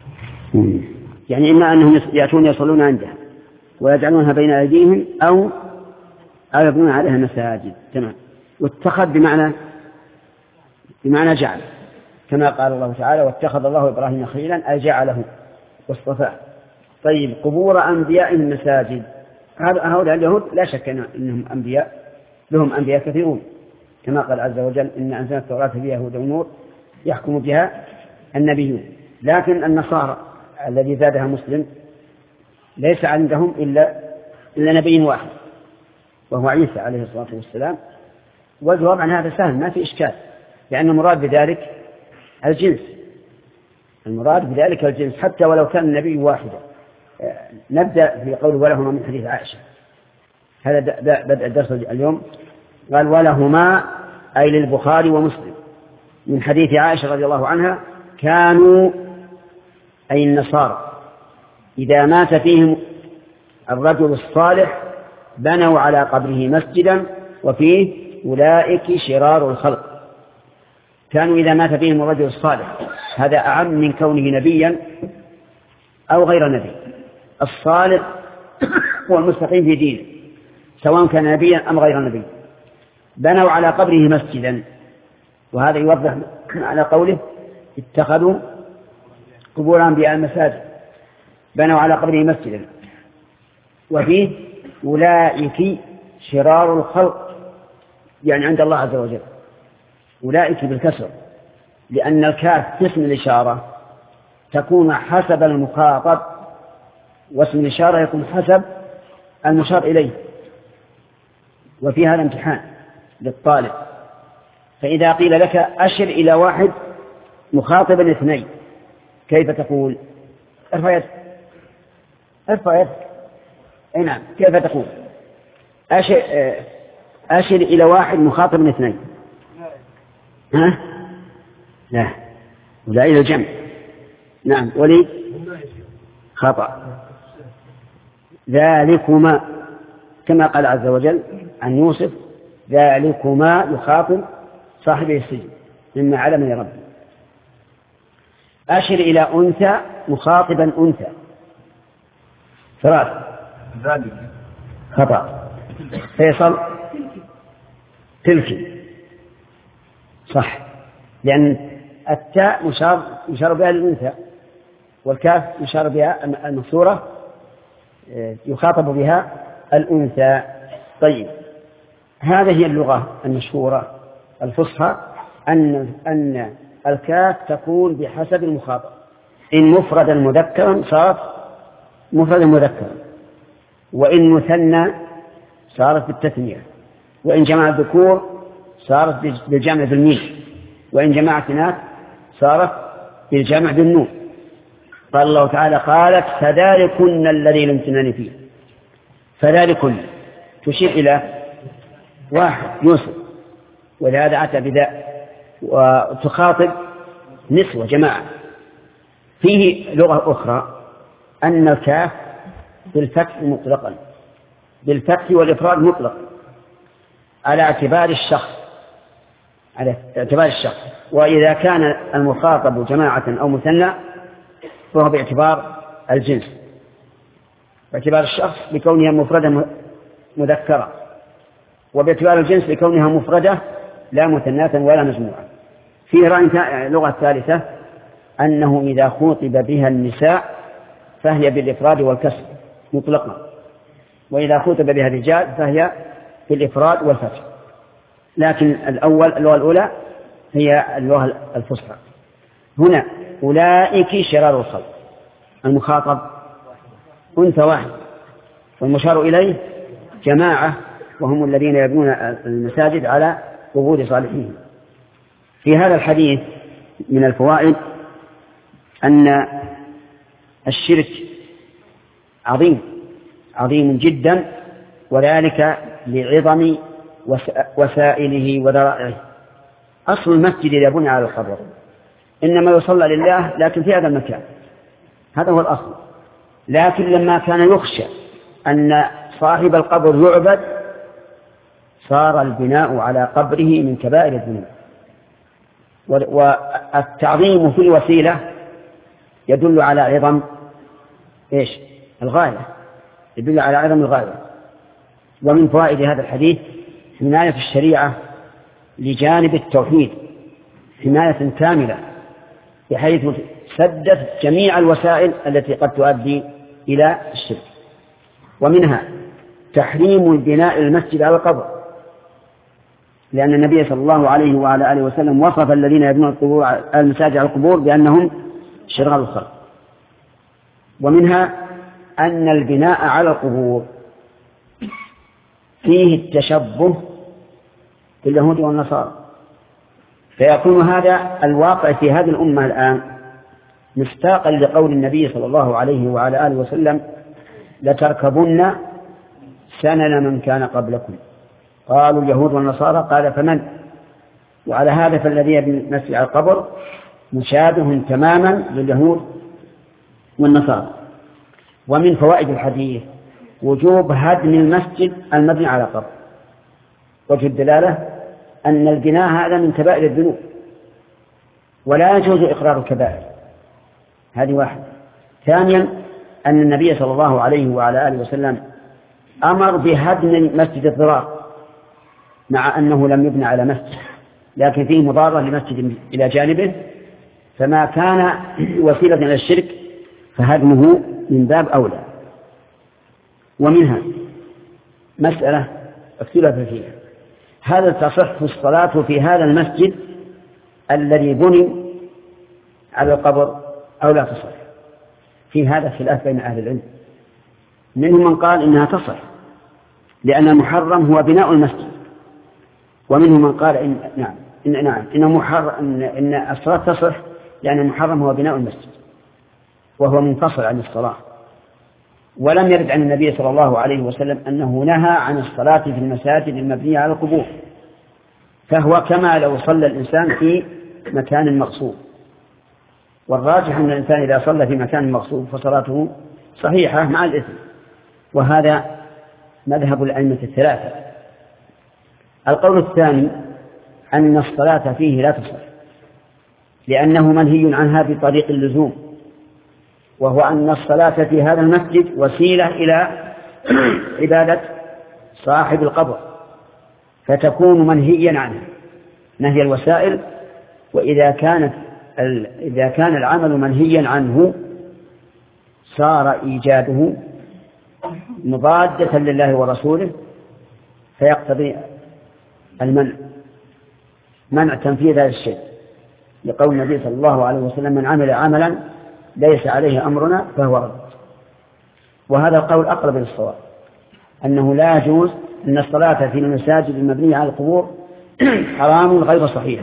Speaker 2: يعني إما أنهم يأتون يصلون عندها ويجعلونها بين أيديهم أو أو يبنون عليها مساجد. تمام. واتخذ بمعنى بمعنى جعل، كما قال الله تعالى واتخذ الله إبراهيم خليلا أي جعله واصطفاه. طيب قبور أنبيائهم مساجد، هؤلاء اليهود لا شك أنهم أنبياء، لهم أنبياء كثيرون، كما قال عز وجل إن أنزلنا التوراة فيها هدى ونور يحكم بها النبيون. لكن النصارى الذي زادها مسلم ليس عندهم إلا إلا نبي واحد وهو عيسى عليه الصلاة والسلام. والجواب عن هذا سهل، ما في إشكال، لأن المراد بذلك الجنس، المراد بذلك الجنس حتى ولو كان النبي واحدا. نبدأ في قوله ولهما من حديث عائشة، هذا بدأ الدرس اليوم. قال ولهما أي للبخاري ومسلم من حديث عائشة رضي الله عنها كانوا أي النصارى إذا مات فيهم الرجل الصالح بنوا على قبره مسجدا وفيه أولئك شرار الخلق. كانوا إذا مات فيهم الرجل الصالح، هذا أعم من كونه نبيا أو غير نبي. الصالح هو المستقيم في دينه سواء كان نبيا أم غير نبي. بنوا على قبره مسجدا، وهذا يوضح على قوله اتخذوا قبور أنبياء مساجد، بنوا على قبره مسجدا وفيه أولئك شرار الخلق، يعني عند الله عز وجل أولئك بالكسر، لأن الكاف اسم الإشارة تكون حسب المخاطب، واسم الإشارة يكون حسب المشار إليه، وفي هذا امتحان للطالب. فإذا قيل لك أشر إلى واحد مخاطبا اثنين كيف تقول؟ ارفع يدك، ارفع يدك. اي نعم، كيف تقول؟ أشر, أشر إلى واحد مخاطبا اثنين. ها؟ لا، ولا إلى الجمع. نعم. وليد خطأ. ذلكما كما قال عز وجل عن يوسف ذلكما يخاطب صاحبه السجن مما علمني ربي. أشر إلى أنثى مخاطبا أنثى. ثلاث
Speaker 3: ذلك
Speaker 2: خطأ. فيصل تلك صح، لأن التاء مشار مشار بها للأنثى، والكاف مشار بها المكسورة يخاطب بها الأنثى. طيب هذه هي اللغة المشهورة الفصحى أن أن الكاف تكون بحسب المخاطب، إن مفردا مذكرا صارت مفردا مذكرا، وإن مثنى صارت بالتثنية، وإن جمع الذكور صارت بالجمع بالميم، وإن جمع إناث صارت بالجمع بالنون. قال الله تعالى قالت فذلكن الذي لمتنني فيه. فذلكن تشير إلى واحد يوسف، ولهذا أتى بذا، وتخاطب نسوة جماعة. فيه لغة أخرى أن الكاف بالفتح مطلقا، بالفتح والإفراد مطلق على اعتبار الشخص، على اعتبار الشخص. وإذا كان المخاطب جماعة أو مثنى فهو باعتبار الجنس، باعتبار الشخص لكونها مفردة مذكرة، وباعتبار الجنس لكونها مفردة لا مثناة ولا مجموعة. فيه رأي لغة ثالثة أنه إذا خوطب بها النساء فهي بالإفراد والكسر مطلقا، وإذا خوطب بها الرجال فهي بالإفراد والفتح. لكن الأول اللغة الأولى هي اللغة الفصحى. هنا أولئك شرار الخلق، المخاطب أنثى واحد، والمشار إليه جماعة، وهم الذين يبنون المساجد على قبور صالحين. في هذا الحديث من الفوائد أن الشرك عظيم عظيم جدا، وذلك لعظم وسائله وذرائعه. أصل المسجد إذا بني على القبر إنما يصلى لله، لكن في هذا المكان، هذا هو الأصل. لكن لما كان يخشى أن صاحب القبر يعبد صار البناء على قبره من كبائر الذنوب. والتعظيم في الوسيلة يدل على عظم إيش؟ الغاية، يدل على عظم الغاية. ومن فوائد هذا الحديث حماية الشريعة لجانب التوحيد حماية كاملة، بحيث سدت جميع الوسائل التي قد تؤدي إلى الشرك. ومنها تحريم بناء المسجد على القبر، لأن النبي صلى الله عليه وعلى آله وسلم وصف الذين يبنون المساجد على القبور بأنهم شرار الخلق. ومنها أن البناء على القبور فيه التشبه باليهود والنصارى، فيكون هذا الواقع في هذه الأمة الآن مصداقا لقول النبي صلى الله عليه وعلى آله وسلم: لتركبن سنن من كان قبلكم. قالوا اليهود والنصارى، قال فمن؟ وعلى هذا فالذي يبني المسجد على القبر مشابه تماما لليهود والنصارى. ومن فوائد الحديث وجوب هدم المسجد المبني على قبر. وجه الدلالة أن البناء هذا من كبائر الذنوب ولا يجوز إقرار الكبائر، هذه واحدة. ثانيا أن النبي صلى الله عليه وعلى آله وسلم أمر بهدم مسجد الضرار، مع أنه لم يبنى على مسجد لكن فيه مضارة لمسجد إلى جانبه، فما كان وسيلة إلى الشرك فهدمه من باب أولى. ومنها مسألة اختلف فيها: هل تصح الصلاة في هذا المسجد الذي بني على القبر أو لا تصح؟ في هذا خلاف بين أهل العلم. منهم من قال إنها تصح لأن المحرم هو بناء المسجد، ومنهم من قال إن نعم إن نعم إن محرم إن, إن الصلاة تصح لأن المحرم هو بناء المسجد وهو منفصل عن الصلاة. ولم يرد عن النبي صلى الله عليه وسلم أنه نهى عن الصلاة في المساجد المبنية على القبور، فهو كما لو صلى الإنسان في مكان مغصوب. والراجح أن الإنسان إذا صلى في مكان مغصوب فصلاته صحيحة مع الإثم، وهذا مذهب الأئمة الثلاثة. القول الثاني أن الصلاة فيه لا تصح لأنه منهي عنها بطريق اللزوم، وهو أن الصلاة في هذا المسجد وسيلة إلى عبادة صاحب القبر، فتكون منهيا عنها نهي الوسائل. وإذا كانت إذا كان العمل منهيا عنه صار إيجاده مضادة لله ورسوله، فيقتضي المنع منع تنفيذ هذا الشيء، لقول النبي صلى الله عليه وسلم: من عمل عملا ليس عليه أمرنا فهو رد. وهذا القول أقرب للصواب، أنه لا يجوز أن الصلاة في المساجد المبنية على القبور حرام غير صحيح،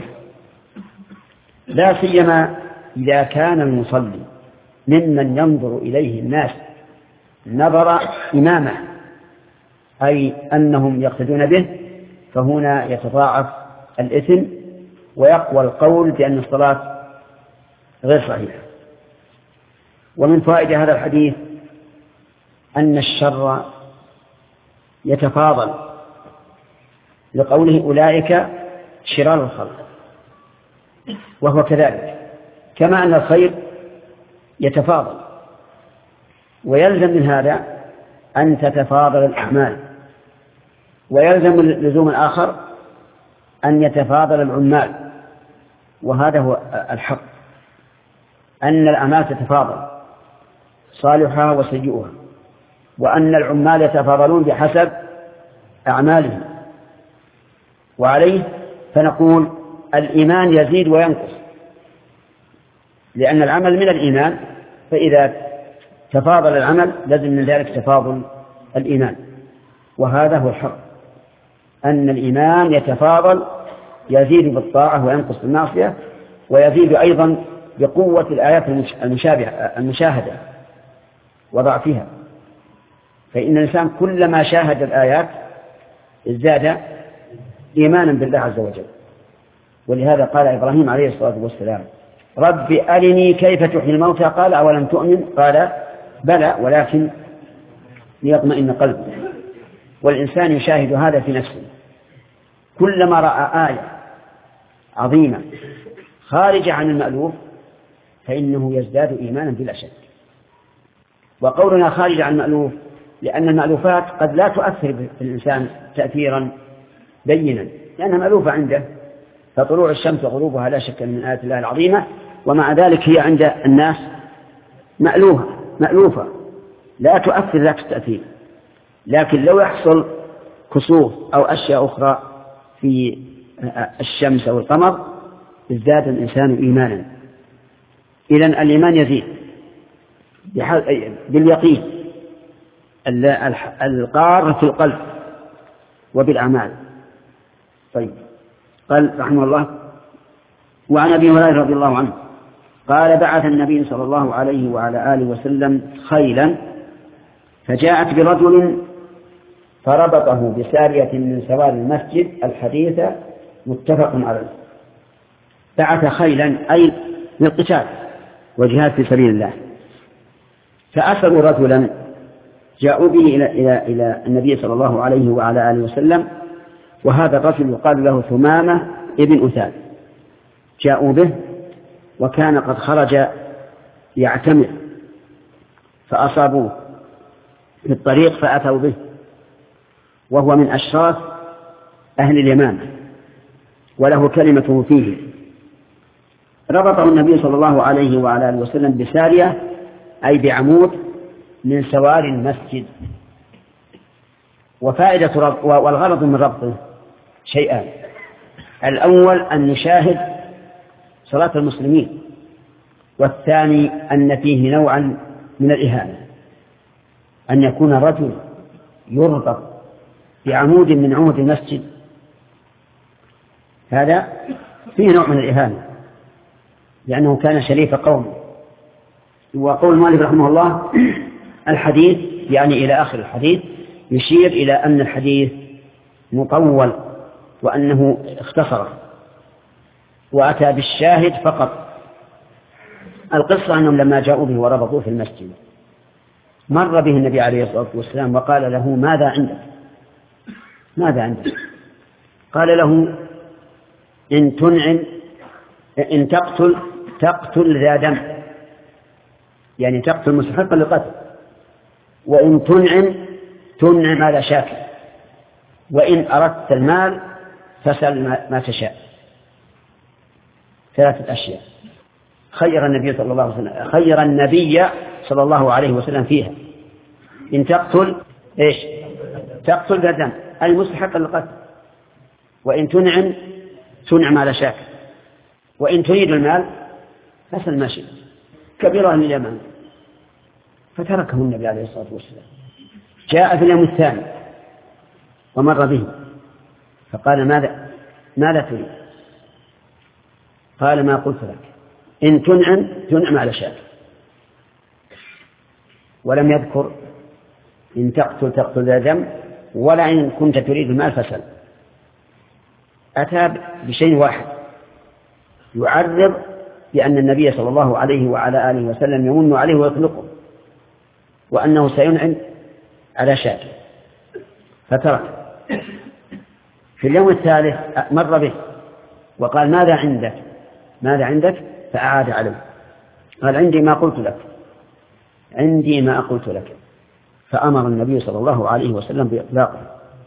Speaker 2: لا سيما إذا كان المصلي ممن ينظر إليه الناس نظر إمامه، أي أنهم يقتدون به، فهنا يتضاعف الإثم ويقوى القول بأن الصلاة غير صحيحة. ومن فوائد هذا الحديث أن الشر يتفاضل، لقوله: أولئك شرار الخلق، وهو كذلك، كما أن الخير يتفاضل. ويلزم من هذا أن تتفاضل الأعمال، ويلزم اللزوم الآخر أن يتفاضل العمال، وهذا هو الحق، أن الأعمال تتفاضل صالحها وسيئها، وأن العمال يتفاضلون بحسب أعمالهم. وعليه فنقول الإيمان يزيد وينقص، لأن العمل من الإيمان، فإذا تفاضل العمل لازم من ذلك تفاضل الإيمان. وهذا هو الحق، أن الإيمان يتفاضل، يزيد بالطاعة وينقص بالمعصية، ويزيد أيضا بقوة الآيات المشابهة المشاهدة وضعفها. فإن الإنسان كلما شاهد الآيات ازداد إيمانا بالله عز وجل. ولهذا قال إبراهيم عليه الصلاة والسلام: رب أرني كيف تحيي الموتى، قال أولم تؤمن؟ قال بلى ولكن ليطمئن قلبي. والإنسان يشاهد هذا في نفسه، كلما رأى آية عظيمة خارجة عن المألوف فإنه يزداد إيمانا بلا شك. وقولنا خارج عن المألوف لأن المألوفات قد لا تؤثر بالإنسان تأثيرا بينا لأنها مألوفة عنده، فطلوع الشمس وغروبها لا شك من آيات الله العظيمة، ومع ذلك هي عند الناس مألوفة مألوفة لا تؤثر ذات التأثير. لكن لو يحصل كسوف أو أشياء أخرى في الشمس أو القمر ازداد الإنسان إيمانا. إذن الإيمان يزيد باليقين القار في القلب وبالأعمال. طيب قال رحمه الله: وعن أبي هريرة رضي الله عنه قال: بعث النبي صلى الله عليه وعلى آله وسلم خيلا فجاءت برجل فربطه بسارية من سوار المسجد الحديث متفق عليه. بعث خيلا أي للقتال وجهاد في سبيل الله، فأسروا رجلا جاءوا به إلى, إلى, إلى النبي صلى الله عليه وعلى آله وسلم، وهذا الرجل يقال له ثمامة ابن أثال. جاءوا به وكان قد خرج يعتمر فأصابوه في الطريق فأتوا به، وهو من أشراف أهل اليمامة وله كلمته فيه. ربطه النبي صلى الله عليه وعلى آله وسلم بسارية أي بعمود من سوار المسجد. وفائدة رب والغرض من ربطه شيئان: الأول أن نشاهد صلاة المسلمين، والثاني أن فيه نوعا من الإهانة، أن يكون رجل يربط بعمود من عمود المسجد، هذا فيه نوع من الإهانة لأنه كان شريف قومه. وقول مالك رحمه الله: الحديث يعني إلى آخر الحديث يشير إلى أن الحديث مطول وأنه اختصر وأتى بالشاهد فقط. القصة أنهم لما جاءوا به وربطوه في المسجد مر به النبي عليه الصلاة والسلام وقال له: ماذا عندك؟ ماذا عندك؟ قال له: إن تنعم إن تقتل تقتل ذا دم، يعني تقتل مستحقا للقتل، وإن تنعم تنعم على شاكر، وإن أردت المال فسل ما تشاء. ثلاثة أشياء خير النبي صلى الله عليه وسلم خير النبي صلى الله عليه وسلم فيها: إن تقتل إيش؟ تقتل ذا دم أي مستحقا للقتل، وإن تنعم تنعم على شاكر، وإن تريد المال فسل ما شئت. كبيرة من اليمن، فتركه النبي عليه الصلاة والسلام. جاء في اليوم الثاني ومر به فقال: ماذا ماذا تريد؟ قال: ما قلت لك، إن تنعم تنعم على شاكر. ولم يذكر إن تقتل تقتل ذا دم ولا إن كنت تريد المال فسل. أتى بشيء واحد يعرض بأن النبي صلى الله عليه وعلى آله وسلم يمن عليه ويطلقه، وأنه سينعم على شاكر، فترك. في اليوم الثالث مر به وقال: ماذا عندك؟ ماذا عندك؟ فأعاد عليه، قال: عندي ما قلت لك، عندي ما قلت لك. فأمر النبي صلى الله عليه وسلم بإطلاقه.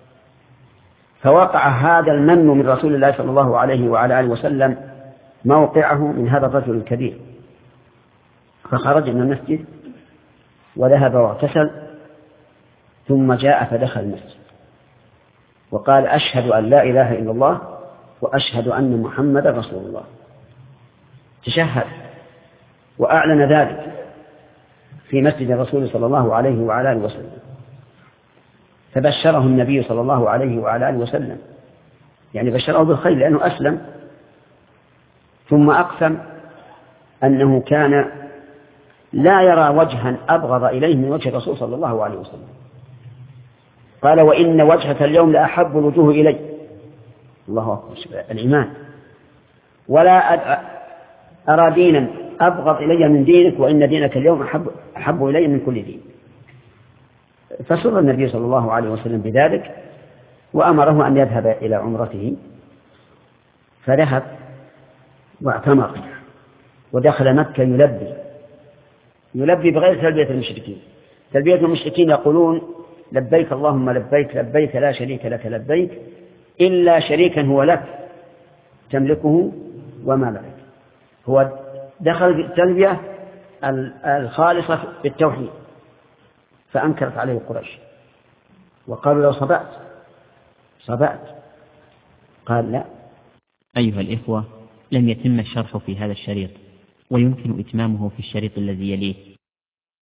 Speaker 2: فوقع هذا المن من رسول الله صلى الله عليه وعلى آله وسلم موقعه من هذا الرجل الكبير، فخرج من المسجد وذهب واغتسل، ثم جاء فدخل المسجد وقال: أشهد أن لا إله إلا الله وأشهد أن محمد رسول الله. تشهد وأعلن ذلك في مسجد الرسول صلى الله عليه وعلى آله وسلم. فبشره النبي صلى الله عليه وعلى آله وسلم، يعني بشره بالخير لأنه أسلم، ثم أقسم أنه كان لا يرى وجها أبغض إليه من وجه الرسول صلى الله عليه وسلم. قال: وإن وجهك اليوم لأحب الوجوه إلي. الله أكبر، الإيمان. ولا أرى دينا أبغض إلي من دينك، وإن دينك اليوم أحب, أحب إلي من كل دين. فسر النبي صلى الله عليه وسلم بذلك، وأمره أن يذهب إلى عمرته، فذهب واعتمر ودخل مكة يلبي يلبي بغير تلبية المشركين. تلبية المشركين يقولون لبيك اللهم لبيك لبيك لا شريك لك لبيك إلا شريكا هو لك تملكه وما لك. هو دخل بالتلبية الخالصة بالتوحيد، فأنكرت عليه قريش وقالوا لو صبأت صبأت قال لا.
Speaker 1: أيها الإخوة، لم يتم الشرح في هذا الشريط، ويمكن إتمامه في الشريط الذي يليه.